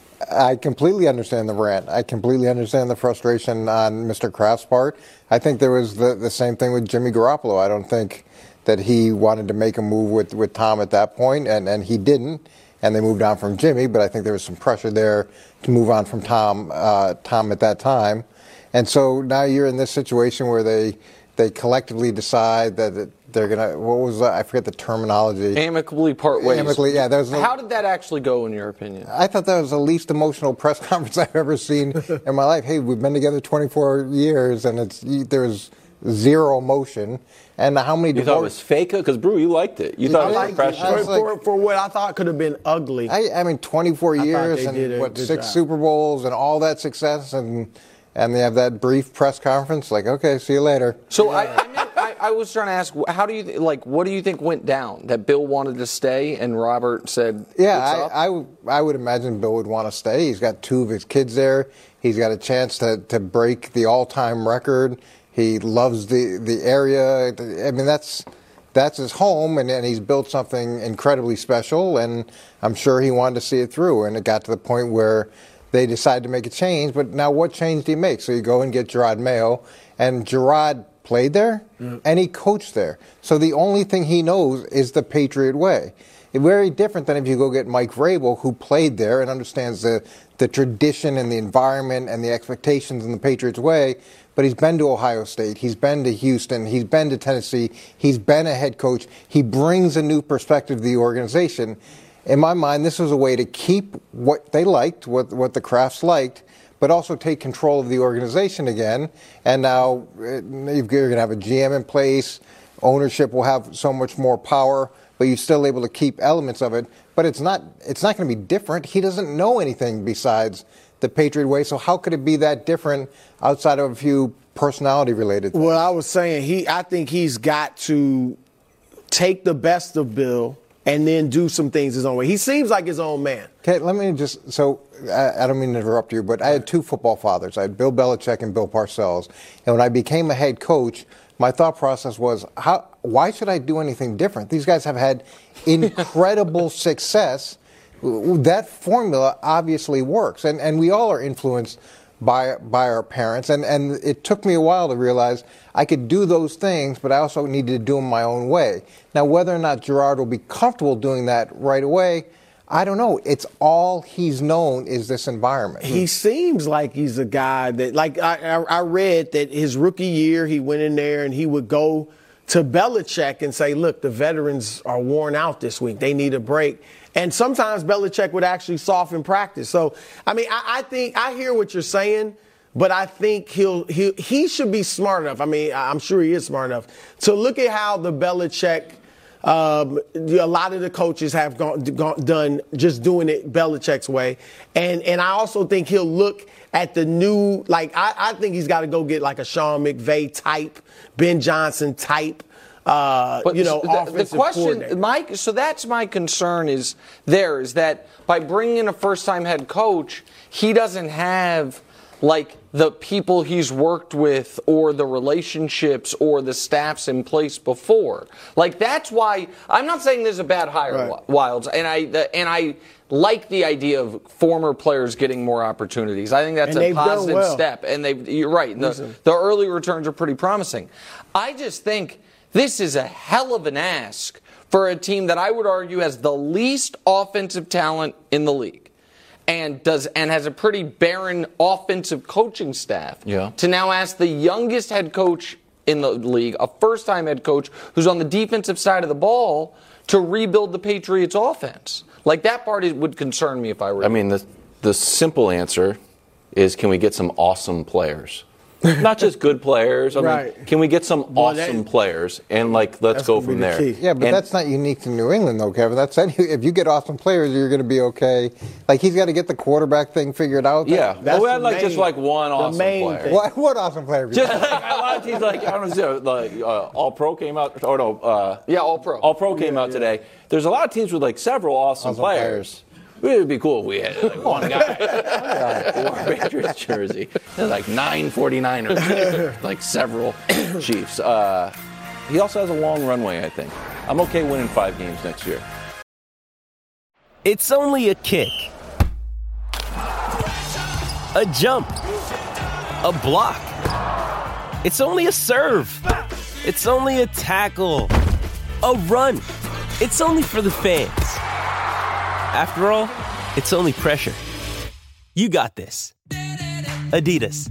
I completely understand the rant. I completely understand the frustration on Mr. Kraft's part. I think there was the same thing with Jimmy Garoppolo. I don't think that he wanted to make a move with Tom at that point, and he didn't. And they moved on from Jimmy, but I think there was some pressure there to move on from Tom at that time. And so now you're in this situation where they collectively decide that they're going to, I forget the terminology. Amicably part ways. Amicably, yeah. How did that actually go in your opinion? I thought that was the least emotional press conference I've ever seen in my life. Hey, we've been together 24 years, and there's zero emotion. And how many? You thought it was fake? Because Brew, you liked it. You thought it was professional. For what I thought could have been ugly. I mean, 24 years and 6 Super Bowls and all that success, and they have that brief press conference. Like, okay, see you later. So I was trying to ask, how do you what do you think went down? That Bill wanted to stay and Robert said, yeah, I would imagine Bill would want to stay. He's got 2 of his kids there. He's got a chance to break the all-time record. He loves the area. I mean, that's his home, and he's built something incredibly special, and I'm sure he wanted to see it through. And it got to the point where they decided to make a change. But now what change do you make? So you go and get Gerard Mayo, and Gerard played there, and he coached there. So the only thing he knows is the Patriot way. Very different than if you go get Mike Vrabel, who played there and understands the tradition and the environment and the expectations in the Patriots way. But he's been to Ohio State, he's been to Houston, he's been to Tennessee, he's been a head coach. He brings a new perspective to the organization. In my mind, this was a way to keep what they liked, what the Krafts liked, but also take control of the organization again. And now you're going to have a GM in place. Ownership will have so much more power, but you're still able to keep elements of it. But it's not going to be different. He doesn't know anything besides the Patriot way. So how could it be that different outside of a few personality-related things? Well, I was saying I think he's got to take the best of Bill and then do some things his own way. He seems like his own man. Okay, let me just, so I don't mean to interrupt you, but I had 2 football fathers. I had Bill Belichick and Bill Parcells. And when I became a head coach, my thought process was, why should I do anything different? These guys have had incredible success. That formula obviously works. And we all are influenced by our parents. And it took me a while to realize I could do those things, but I also needed to do them my own way. Now, whether or not Gerard will be comfortable doing that right away, I don't know. It's all he's known is this environment. He seems like he's a guy that, like I read that his rookie year, he went in there and he would go to Belichick and say, look, the veterans are worn out this week. They need a break. And sometimes Belichick would actually soften practice. So, I mean, I think I hear what you're saying, but I think he should be smart enough. I mean, I'm sure he is smart enough to look at how the Belichick a lot of the coaches have done just doing it Belichick's way. And I also think he'll look at the new, like, I think he's got to go get like a Sean McVay type, Ben Johnson type, the question, Mike, so that's my concern is that by bringing in a first-time head coach, he doesn't have like the people he's worked with or the relationships or the staffs in place before. Like, that's why I'm not saying there's a bad hire, right, Wildes, and I like the idea of former players getting more opportunities. I think that's a positive step, and you're right. The early returns are pretty promising. I just think this is a hell of an ask for a team that I would argue has the least offensive talent in the league. And has a pretty barren offensive coaching staff. Yeah. To now ask the youngest head coach in the league, a first-time head coach who's on the defensive side of the ball, to rebuild the Patriots' offense. Like, that part would concern me if I were. I mean, the simple answer is, can we get some awesome players? Not just good players. I mean, can we get some awesome players? And, like, let's go from there. Yeah, but that's not unique to New England, though, Kevin. That's if you get awesome players, you're going to be okay. Like, he's got to get the quarterback thing figured out. Yeah. Well, we had, like, just, like, one awesome player. What awesome player? Just, like, a lot of teams, like, I don't know, like, All-Pro came out. Yeah, All-Pro. All-Pro came out today. There's a lot of teams with, like, several awesome players. It would be cool if we had like one guy wore a Patriots jersey. There's like 9 49ers, like several Chiefs. He also has a long runway, I think. I'm okay winning 5 games next year. It's only a kick, a jump, a block. It's only a serve. It's only a tackle, a run. It's only for the fans. After all, it's only pressure. You got this. Adidas.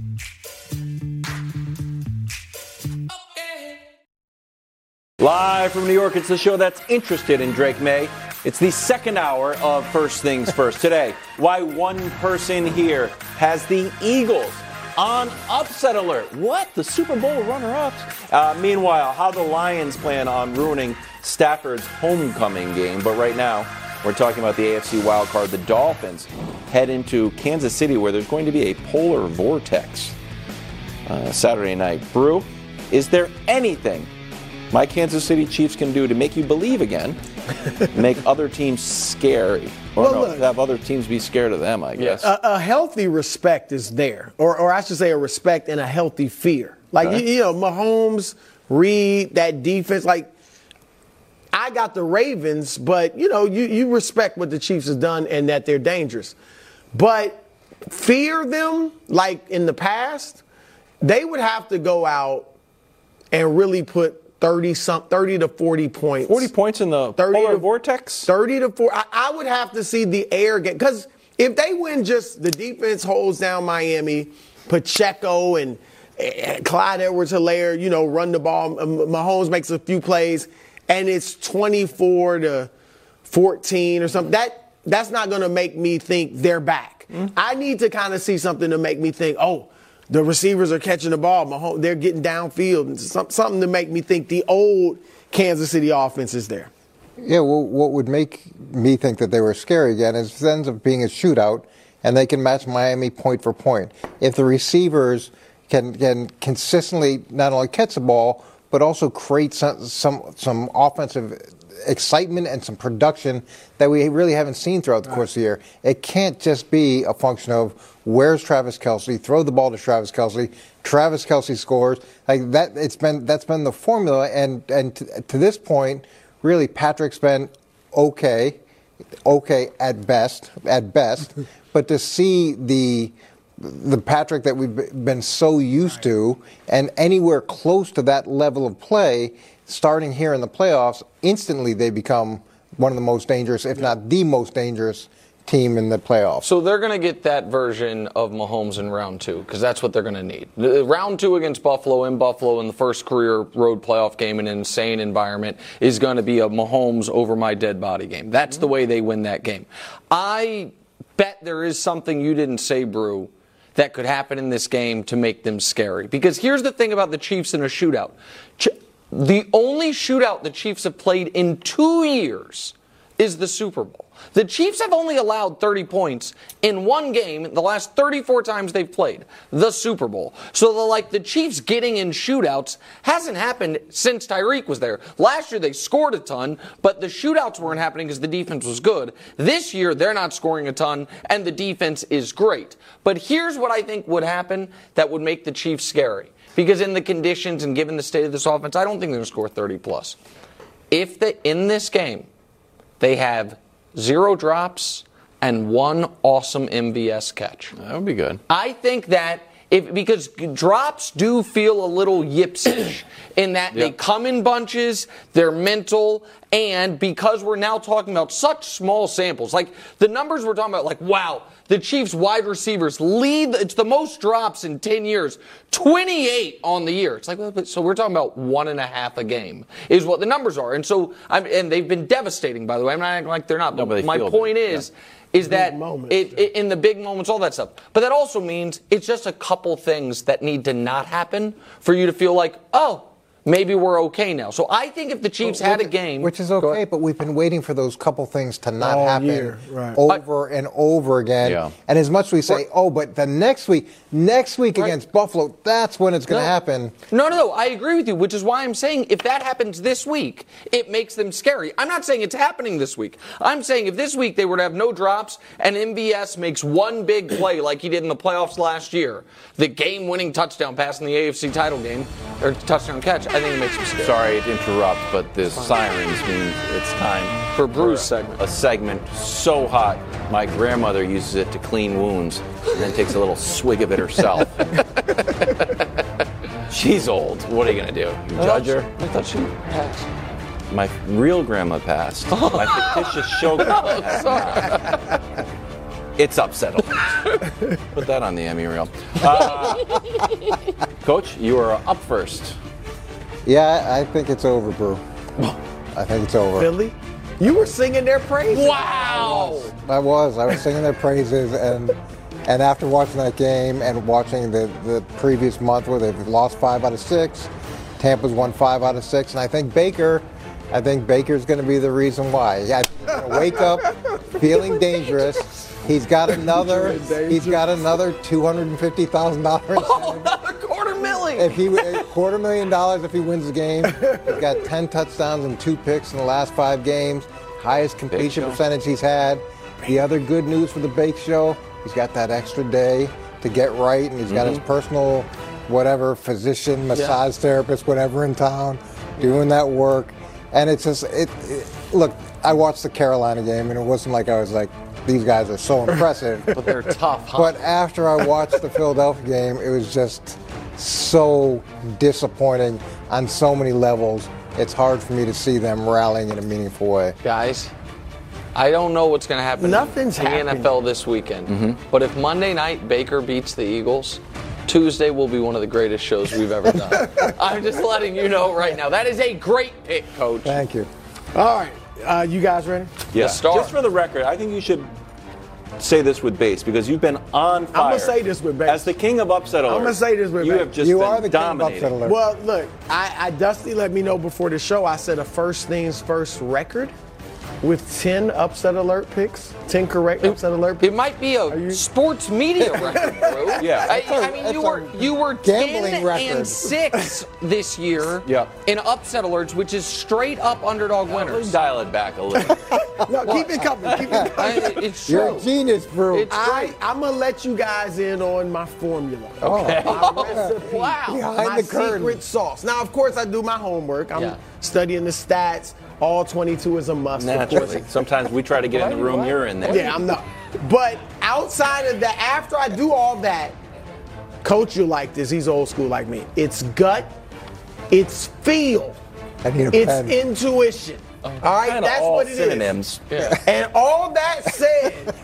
Live from New York, it's the show that's interested in Drake May. It's the second hour of First Things First. Today, why one person here has the Eagles on upset alert. What? The Super Bowl runner-ups? Meanwhile, how the Lions plan on ruining Stafford's homecoming game. But right now, we're talking about the AFC wildcard. The Dolphins head into Kansas City, where there's going to be a polar vortex Saturday night. Brew, is there anything my Kansas City Chiefs can do to make you believe again, make other teams scary? Or look, have other teams be scared of them, I guess. A healthy respect is there. Or I should say a respect and a healthy fear. Like, you know, Mahomes, Reed, that defense. Like, I got the Ravens, but, you know, you respect what the Chiefs have done and that they're dangerous. But fear them, like in the past, they would have to go out and really put 30 to 40 points. 40 points in the polar vortex? 30 to 40. I would have to see the air get, because if they win, just the defense holds down Miami, Pacheco and Clyde Edwards-Helaire, you know, run the ball. Mahomes makes a few plays, and it's 24 to 14 or something. That's not going to make me think they're back. Mm-hmm. I need to kind of see something to make me think, oh, the receivers are catching the ball. They're getting downfield. Something to make me think the old Kansas City offense is there. Yeah, well, what would make me think that they were scary again is it ends up being a shootout, and they can match Miami point for point. If the receivers can consistently not only catch the ball, but also create some offensive excitement and some production that we really haven't seen throughout the course of the year. It can't just be a function of where's Travis Kelce, throw the ball to Travis Kelce scores. Like that, that's been the formula, and to this point, really Patrick's been okay at best, but to see the Patrick that we've been so used to and anywhere close to that level of play, starting here in the playoffs, instantly they become one of the most dangerous, if not the most dangerous team in the playoffs. So they're going to get that version of Mahomes in round 2, because that's what they're going to need. Round 2 against Buffalo in the first career road playoff game in an insane environment is going to be a Mahomes over my dead body game. That's the way they win that game. I bet there is something you didn't say, Brew, that could happen in this game to make them scary. Because here's the thing about the Chiefs in a shootout. The only shootout the Chiefs have played in 2 years is the Super Bowl. The Chiefs have only allowed 30 points in one game the last 34 times they've played, the Super Bowl. So the Chiefs getting in shootouts hasn't happened since Tyreek was there. Last year they scored a ton, but the shootouts weren't happening because the defense was good. This year they're not scoring a ton, and the defense is great. But here's what I think would happen that would make the Chiefs scary. Because in the conditions and given the state of this offense, I don't think they're going to score 30 plus. If in this game they have 0 drops and 1 awesome MVS catch, that would be good. I think that because drops do feel a little yipsish in that they come in bunches, they're mental, and because we're now talking about such small samples, like the numbers we're talking about, like, wow, the Chiefs wide receivers lead, it's the most drops in 10 years, 28 on the year. It's like, so we're talking about 1.5 a game is what the numbers are. And so, and they've been devastating, by the way. I'm not acting like they're not. No, but my point is that in the big moments, all that stuff. But that also means it's just a couple things that need to not happen for you to feel like, oh, maybe we're okay now. So I think if the Chiefs had a game, which is okay, but we've been waiting for those couple things to not happen right. over and over again. Yeah. And as much as we say, but the next week against Buffalo, that's when it's going to happen. No, I agree with you, which is why I'm saying if that happens this week, it makes them scary. I'm not saying it's happening this week. I'm saying if this week they were to have no drops and MVS makes one big play like he did in the playoffs last year, the game-winning touchdown pass in the AFC title game, or touchdown catch, I think it makes me scared. Sorry to interrupt, but the sirens mean it's time for Bruce segment. A segment so hot, my grandmother uses it to clean wounds and then takes a little swig of it herself. She's old. What are you going to do? You judge her? I thought she passed. My real grandma passed. My fictitious show grandma has not. It's upset alert. Put that on the Emmy reel. Coach, you are up first. Yeah, I think it's over, Brew. I think it's over. Philly? You were singing their praises. Wow! I was singing their praises, and after watching that game and watching the previous month where they've lost 5 out of 6, Tampa's won 5 out of 6, and I think Baker's going to be the reason why. Yeah, he's going to wake up feeling dangerous. He's got another $250,000. Oh, another $250,000. If he $250,000 if he wins the game. He's got 10 touchdowns and 2 picks in the last 5 games. Highest completion percentage he's had. The other good news for the Bake Show, he's got that extra day to get right, and he's got his personal whatever physician, massage therapist, whatever in town doing that work. And it's just look, I watched the Carolina game, and it wasn't like I was like, these guys are so impressive. But they're tough, huh? But after I watched the Philadelphia game, it was just so disappointing on so many levels. It's hard for me to see them rallying in a meaningful way. Guys, I don't know what's going to happen in the NFL this weekend. But if Monday night Baker beats the Eagles, Tuesday will be one of the greatest shows we've ever done. I'm just letting you know right now. That is a great pick, Coach. Thank you. All right. You guys ready? Yeah. Star. Just for the record, I think you should say this with base because you've been on fire. I'm going to say this with base. As the king of upset alert. I'm going to say this with base. You have just been dominating. Well, look, I Dusty let me know before the show I set a first things first record with 10 upset alert picks, 10 correct upset alert picks. It might be a sports media record, bro. Yeah. I mean, you were 10 and 6 this year in upset alerts, which is straight up underdog winners. Let's dial it back a little. No, keep it coming. It's true. You're a genius, bro. It's great. I'm going to let you guys in on my formula. Okay. My recipe. Wow. My secret sauce. Now, of course, I do my homework. I'm studying the stats. All 22 is a must. Naturally. Sometimes we try to get in the room you're in there. Yeah, I'm not. But outside of that, after I do all that, Coach, you like this. He's old school like me. It's gut. It's feel. It's intuition. All right, that's what it synonyms. is. Yeah. And all that said,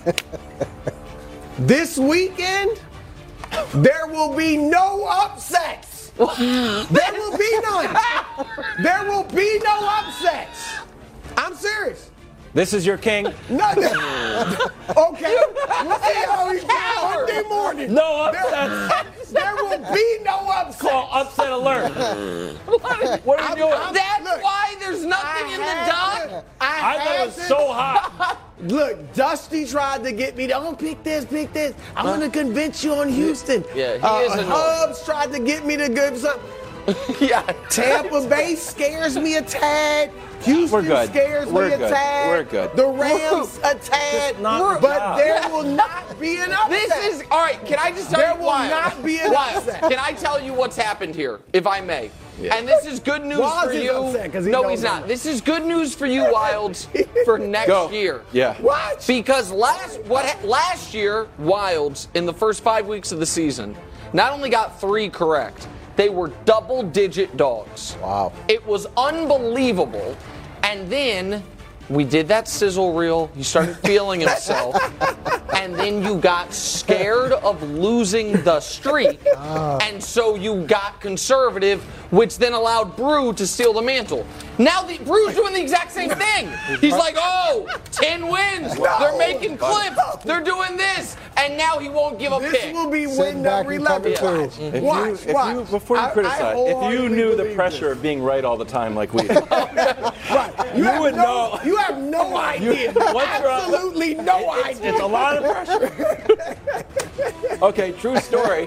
this weekend, there will be no upsets. There will be none. There will be no upsets. I'm serious. This is your king. No. Okay. We'll see how he's doing Monday morning. No upsets. There will be no upsets. Call upset alert. What are you doing? That's why there's nothing in the dock. I thought it was so hot. Look, Dusty tried to get me to, pick this. I'm going to convince you on Houston. Yeah, he is annoying. Hubs tried to get me to give something. Yeah. Tampa Bay scares me a tad. Houston scares me a tad. We're good. The Rams a tad. But there will not be an upset. This is, all right, can I just tell you There will not be an upset. Can I tell you what's happened here, if I may? Yeah. And this is good news for you. No, he's not. This is good news for you, Wilds, for next year. Yeah. What? Because last year, Wilds, in the first 5 weeks of the season, not only got 3 correct, they were double-digit dogs. Wow. It was unbelievable. And then we did that sizzle reel. He started feeling himself. And then you got scared of losing the streak. And so you got conservative, which then allowed Brew to steal the mantle. Now Brew's doing the exact same thing. He's like, 10 wins. reactions. They're making clips. They're doing this. And now he won't give a pick. This will be window cover watch. two. Watch. Before you criticize, if you knew the pressure of being right all the time like we do, you would know. You have no idea. Absolutely no idea. It's a lot of pressure. Okay, true story.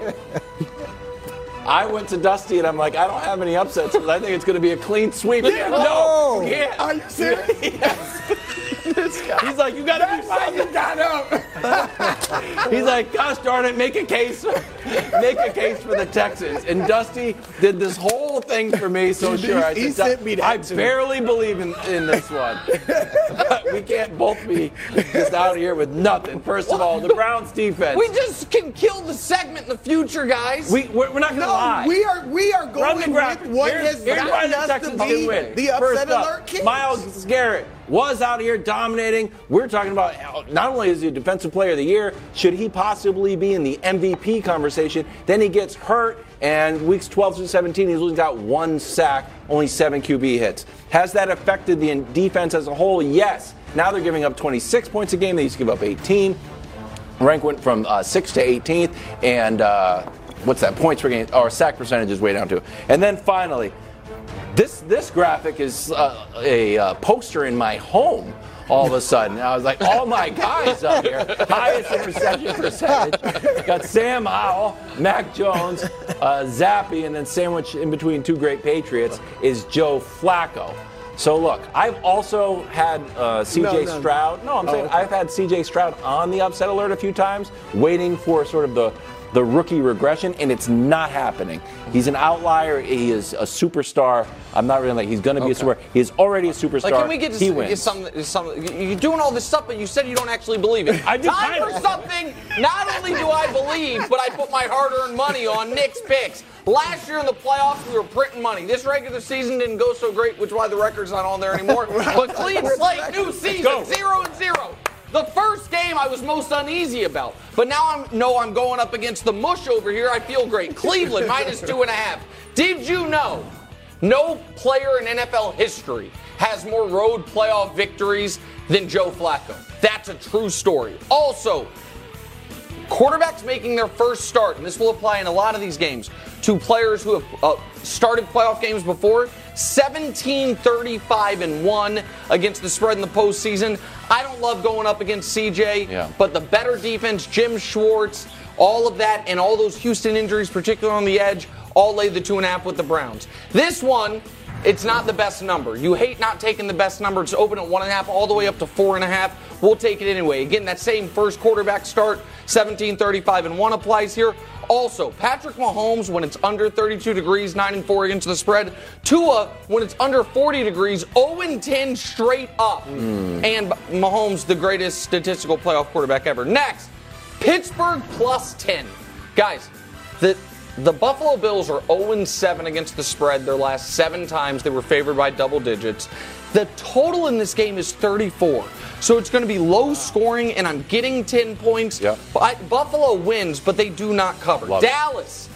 I went to Dusty and I'm like, I don't have any upsets because I think it's going to be a clean sweep. No, yeah. Are you serious? Yes. He's like, you got to do something. You got up. He's like, gosh darn it, make a case for the Texans. And Dusty did this whole thing for me. So sure, he sent me that I too. barely believe in this one. But we can't both be just out here with nothing. First of all, the Browns defense. We just can kill the segment in the future, guys. We're not going to lie. We are going with what has Here's why gotten the us Texans to can be win. the First upset up, alert king. Myles Garrett was out here dominating. We're talking about not only is he a defensive player of the year, should he possibly be in the MVP conversation? Then he gets hurt, and weeks 12 through 17, he's losing out 1 sack, only 7 QB hits. Has that affected the defense as a whole? Yes. Now they're giving up 26 points a game. They used to give up 18. Rank went from 6th to 18th, and what's that? Points per game, or sack percentage is way down too. And then finally, this graphic is a poster in my home. All of a sudden, I was like, all my guys up here, highest in reception percentage. Got Sam Howell, Mac Jones, Zappy, and then sandwiched in between 2 great Patriots is Joe Flacco. So look, I've also had C.J. Stroud. No, I'm saying I've had C.J. Stroud on the upset alert a few times, waiting for sort of the rookie regression, and it's not happening. He's an outlier. He is a superstar. I'm not really like he's going to be a superstar. He is already a superstar. Like, can we get he to wins. something? You're doing all this stuff, but you said you don't actually believe it. I do. Time for something. Not only do I believe, but I put my hard-earned money on Nick's picks. Last year in the playoffs, we were printing money. This regular season didn't go so great, which is why the record's not on there anymore. But clean slate, new season, 0-0. The first game I was most uneasy about. But now I'm going up against the mush over here. I feel great. Cleveland, -2.5. Did you know no player in NFL history has more road playoff victories than Joe Flacco? That's a true story. Also, quarterbacks making their first start, and this will apply in a lot of these games, to players who have started playoff games before, 17-35-1 against the spread in the postseason. I don't love going up against CJ, but the better defense, Jim Schwartz, all of that, and all those Houston injuries, particularly on the edge, all laid the 2.5 with the Browns. This one, it's not the best number. You hate not taking the best number. It's open at 1.5 all the way up to 4.5. We'll take it anyway. Again, that same first quarterback start, 17-35-1 applies here. Also, Patrick Mahomes, when it's under 32 degrees, 9-4 against the spread. Tua, when it's under 40 degrees, 0-10 straight up. And Mahomes, the greatest statistical playoff quarterback ever. Next, Pittsburgh +10. Guys, the Buffalo Bills are 0-7 against the spread. Their last 7 times they were favored by double digits. The total in this game is 34. So it's going to be low scoring, and I'm getting 10 points. Buffalo wins, but they do not cover. Dallas,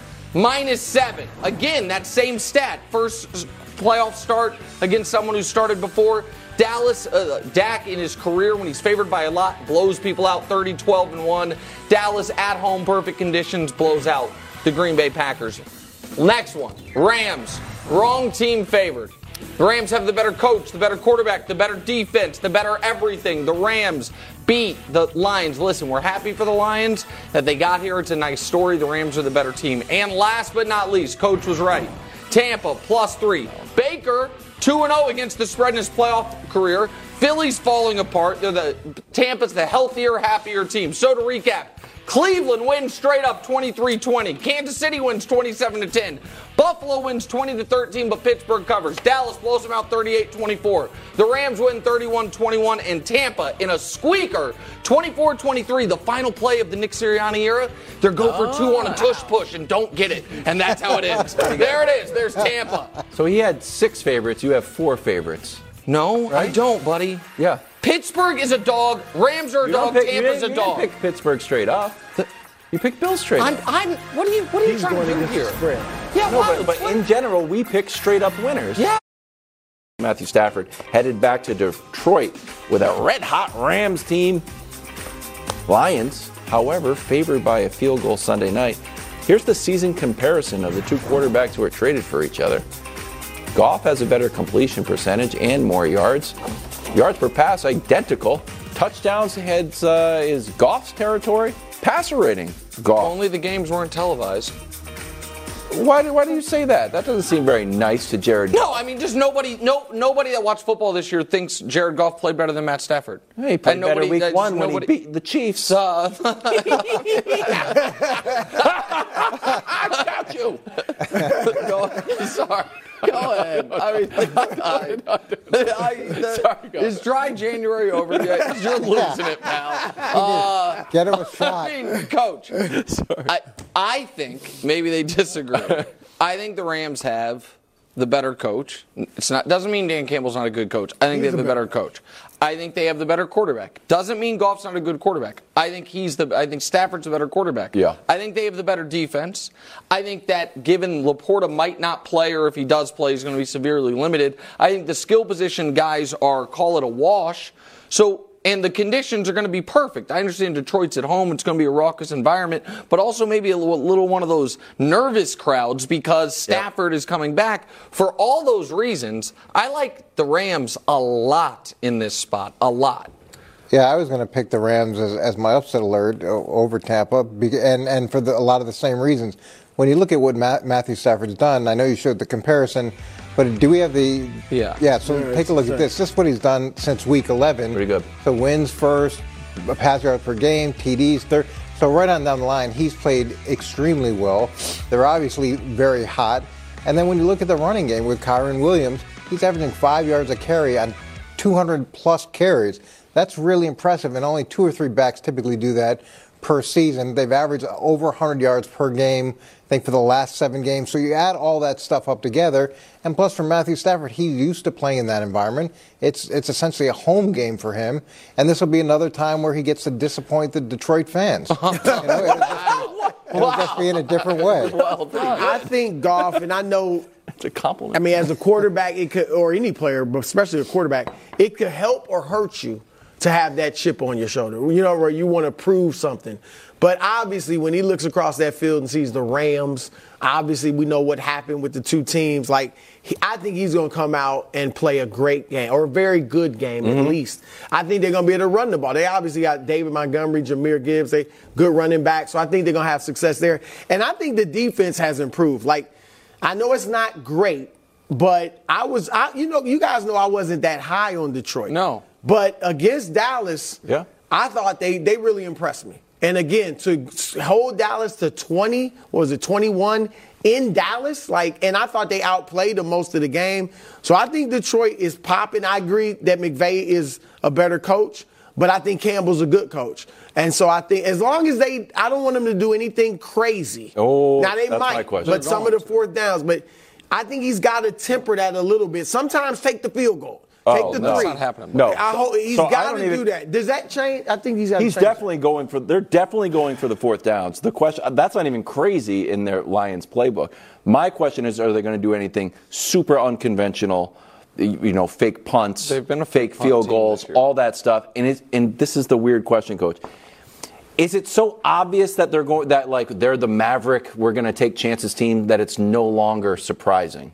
-7. Again, that same stat. First playoff start against someone who started before. Dallas, Dak in his career, when he's favored by a lot, blows people out 30-12-1. Dallas at home, perfect conditions, blows out the Green Bay Packers. Next one, Rams. Wrong team favored. The Rams have the better coach, the better quarterback, the better defense, the better everything. The Rams beat the Lions. Listen, we're happy for the Lions that they got here. It's a nice story. The Rams are the better team. And last but not least, Coach was right. Tampa +3. Baker 2-0 against the spread in his playoff career. Philly's falling apart. Tampa's the healthier, happier team. So to recap, Cleveland wins straight up 23-20. Kansas City wins 27-10. Buffalo wins 20-13, but Pittsburgh covers. Dallas blows them out 38-24. The Rams win 31-21, and Tampa in a squeaker 24-23. The final play of the Nick Sirianni era. They're go for 2 on a tush push and don't get it, and that's how it ends. There it is. There's Tampa. So he had 6 favorites. You have 4 favorites. No, right? I don't, buddy. Yeah. Pittsburgh is a dog. Rams are a dog. Tampa's a dog. You didn't pick Pittsburgh straight up. You picked Bills straight up. What are you trying to do here? Yeah, no, but in general, we pick straight up winners. Yeah. Matthew Stafford headed back to Detroit with a red-hot Rams team. Lions, however, favored by a field goal Sunday night. Here's the season comparison of the two quarterbacks who are traded for each other. Goff has a better completion percentage and more yards. Yards per pass identical. Touchdowns heads is Goff's territory. Passer rating, Goff. Only the games weren't televised. Why do you say that? That doesn't seem very nice to Jared Goff. No, I mean, just nobody that watched football this year thinks Jared Goff played better than Matt Stafford. Hey, he played better week one when he beat the Chiefs. I got you. Sorry. Go ahead. Is dry January over yet? You're losing it, pal. Get him a shot. I mean, Coach, I think maybe they disagree. I think the Rams have the better coach. Doesn't mean Dan Campbell's not a good coach. I think they have the better coach. I think they have the better quarterback. Doesn't mean Goff's not a good quarterback. I think Stafford's a better quarterback. Yeah. I think they have the better defense. I think that given Laporta might not play, or if he does play, he's going to be severely limited. I think the skill position guys are, call it a wash. And the conditions are going to be perfect. I understand Detroit's at home. It's going to be a raucous environment, but also maybe a little one of those nervous crowds because Stafford is coming back. For all those reasons, I like the Rams a lot in this spot, a lot. Yeah, I was going to pick the Rams as my upset alert over Tampa, and for a lot of the same reasons. When you look at what Matthew Stafford's done, I know you showed the comparison, but do we have the... Yeah, so take a look at this. This is what he's done since Week 11. Pretty good. So wins first, pass yards per game, TDs third. So right on down the line, he's played extremely well. They're obviously very hot. And then when you look at the running game with Kyren Williams, he's averaging 5 yards a carry on 200-plus carries. That's really impressive, and only 2 or 3 backs typically do that per season. They've averaged over 100 yards per game, I think, for the last 7 games. So you add all that stuff up together, and plus for Matthew Stafford, he's used to playing in that environment. It's essentially a home game for him, and this will be another time where he gets to disappoint the Detroit fans. It'll just be in a different way. I think Goff, and I know it's a compliment. I mean, as a quarterback, it could, or any player, but especially a quarterback, it could help or hurt you to have that chip on your shoulder, where you want to prove something. But obviously, when he looks across that field and sees the Rams, obviously we know what happened with the two teams. I think he's going to come out and play a great game, or a very good game at least. I think they're going to be able to run the ball. They obviously got David Montgomery, Jahmyr Gibbs, they good running back, so I think they're going to have success there. And I think the defense has improved. I know it's not great, but you guys know I wasn't that high on Detroit. No. But against Dallas, I thought they really impressed me. And again, to hold Dallas to 21 in Dallas, and I thought they outplayed them most of the game. So I think Detroit is popping. I agree that McVay is a better coach, but I think Campbell's a good coach. And so I think as long as I don't want them to do anything crazy. Oh, now they that's might, my question. but some of the fourth downs. But I think he's got to temper that a little bit. Sometimes take the field goal. Take the 3. That's not happening. No. He's got to do that. Does that change? I think he's got to change. They're definitely going for the fourth downs. The question, that's not even crazy in their Lions playbook. My question is, are they going to do anything super unconventional, fake punts, They've been a fake field goals, all that stuff. And this is the weird question, Coach. Is it so obvious that they're the Maverick, we're going to take chances team, that it's no longer surprising?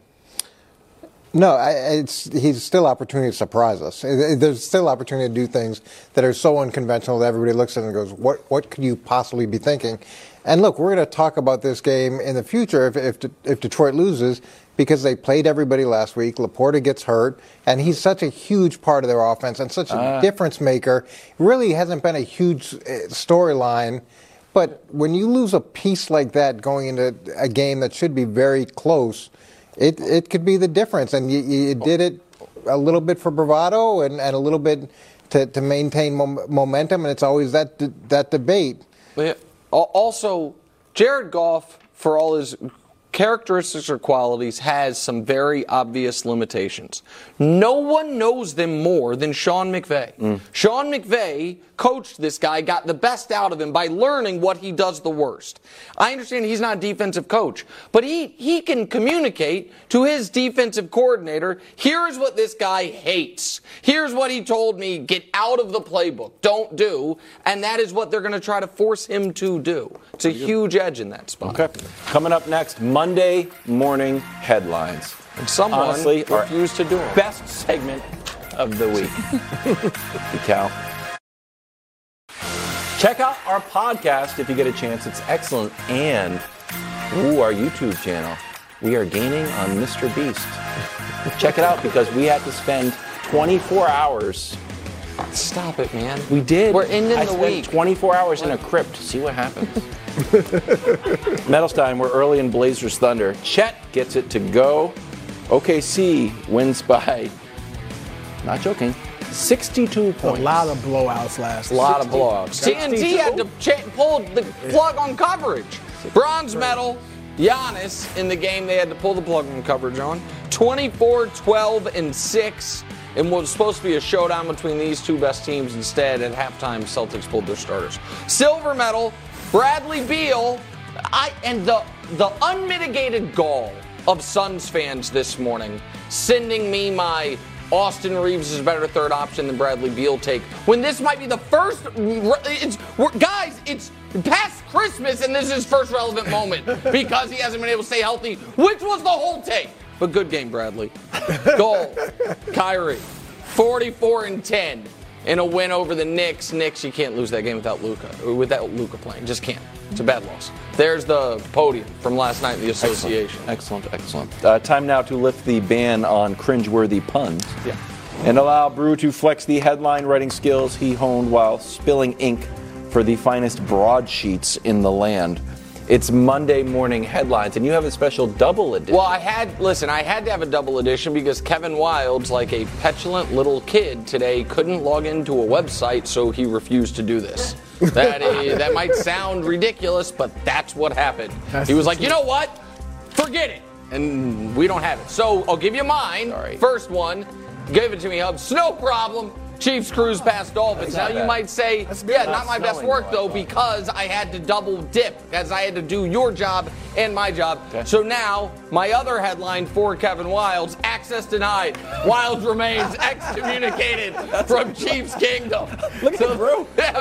No, he's still opportunity to surprise us. There's still opportunity to do things that are so unconventional that everybody looks at it and goes, what could you possibly be thinking? And look, we're going to talk about this game in the future if Detroit loses, because they played everybody last week. Laporta gets hurt, and he's such a huge part of their offense and such a difference maker. Really hasn't been a huge storyline. But when you lose a piece like that going into a game that should be very close, it could be the difference. And you did it a little bit for bravado and a little bit to maintain momentum, and it's always that debate. Also, Jared Goff, for all his characteristics or qualities has some very obvious limitations. No one knows them more than Sean McVay. Sean McVay coached this guy, got the best out of him by learning what he does the worst. I understand he's not a defensive coach, but he can communicate to his defensive coordinator, here's what this guy hates. Here's what he told me, get out of the playbook, don't do, and that is what they're going to try to force him to do. It's a huge edge in that spot. Okay. Coming up next, Monday morning headlines. And someone honestly refused to do it. Best segment of the week. Cal. Check out our podcast if you get a chance. It's excellent. And our YouTube channel. We are gaining on Mr. Beast. Check it out because we had to spend 24 hours. Stop it, man. We did. We're ending I the spent week. 24 hours in a crypt. See what happens. Metalstein, we're early in Blazers Thunder. Chet gets it to go. OKC wins by, not joking, 62 points. A lot of blowouts last night. A lot of blowouts. TNT had to pull the plug on coverage. Bronze medal, Giannis in the game they had to pull the plug on coverage on. 24, 12, and 6. And what was supposed to be a showdown between these two best teams, instead, at halftime, Celtics pulled their starters. Silver medal, Bradley Beal, and the unmitigated gall of Suns fans this morning, sending me my Austin Reeves is a better third option than Bradley Beal take, when this might be the first, it's past Christmas and this is his first relevant moment because he hasn't been able to stay healthy, which was the whole take. But good game, Bradley. Goal, Kyrie, 44 and 10 in a win over the Knicks. Knicks, you can't lose that game without Luka playing. Just can't. It's a bad loss. There's the podium from last night in the association. Excellent. Time now to lift the ban on cringeworthy puns. Yeah. And allow Brew to flex the headline writing skills he honed while spilling ink for the finest broadsheets in the land. It's Monday morning headlines, and you have a special double edition. Well, I had to have a double edition because Kevin Wildes, like a petulant little kid today, couldn't log into a website, so he refused to do this. That might sound ridiculous, but that's what happened. He was like, you know what? Forget it. And we don't have it. So I'll give you mine. Sorry. First one. Give it to me, Hubs. No problem. Chiefs cruise past Dolphins. Now you might say, yeah, not my best work though, because I had to double dip, as I had to do your job and my job. Okay. So now my other headline for Kevin Wildes: access denied. Wildes remains excommunicated from Chiefs Kingdom. Look at Brew. Yeah,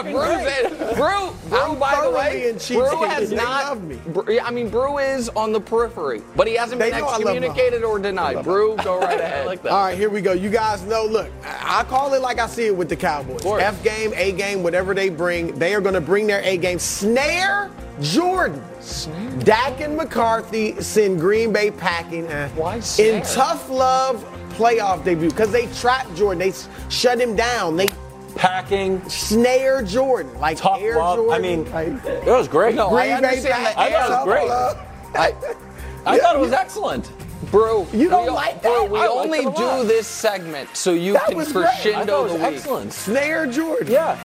Brew. By the way, Brew has not. Brew is on the periphery, but he hasn't been excommunicated or denied. Brew, go right ahead. All right, here we go. You guys know. Look, I call it like I see it with the Cowboys. F game, A game, whatever they bring, they are going to bring their A game. Snare Jordan. Dak and McCarthy send Green Bay packing. Why snare? In tough love playoff debut, because they trapped Jordan. They shut him down. They packing. Snare Jordan. Like tough Air love. Jordan. I mean, it was great. No, I understand that. I thought it was great. I thought it was excellent. Bro, you don't like that? Bro, we only do this segment so you can crescendo the week. Excellent. Snare Jordan. Yeah.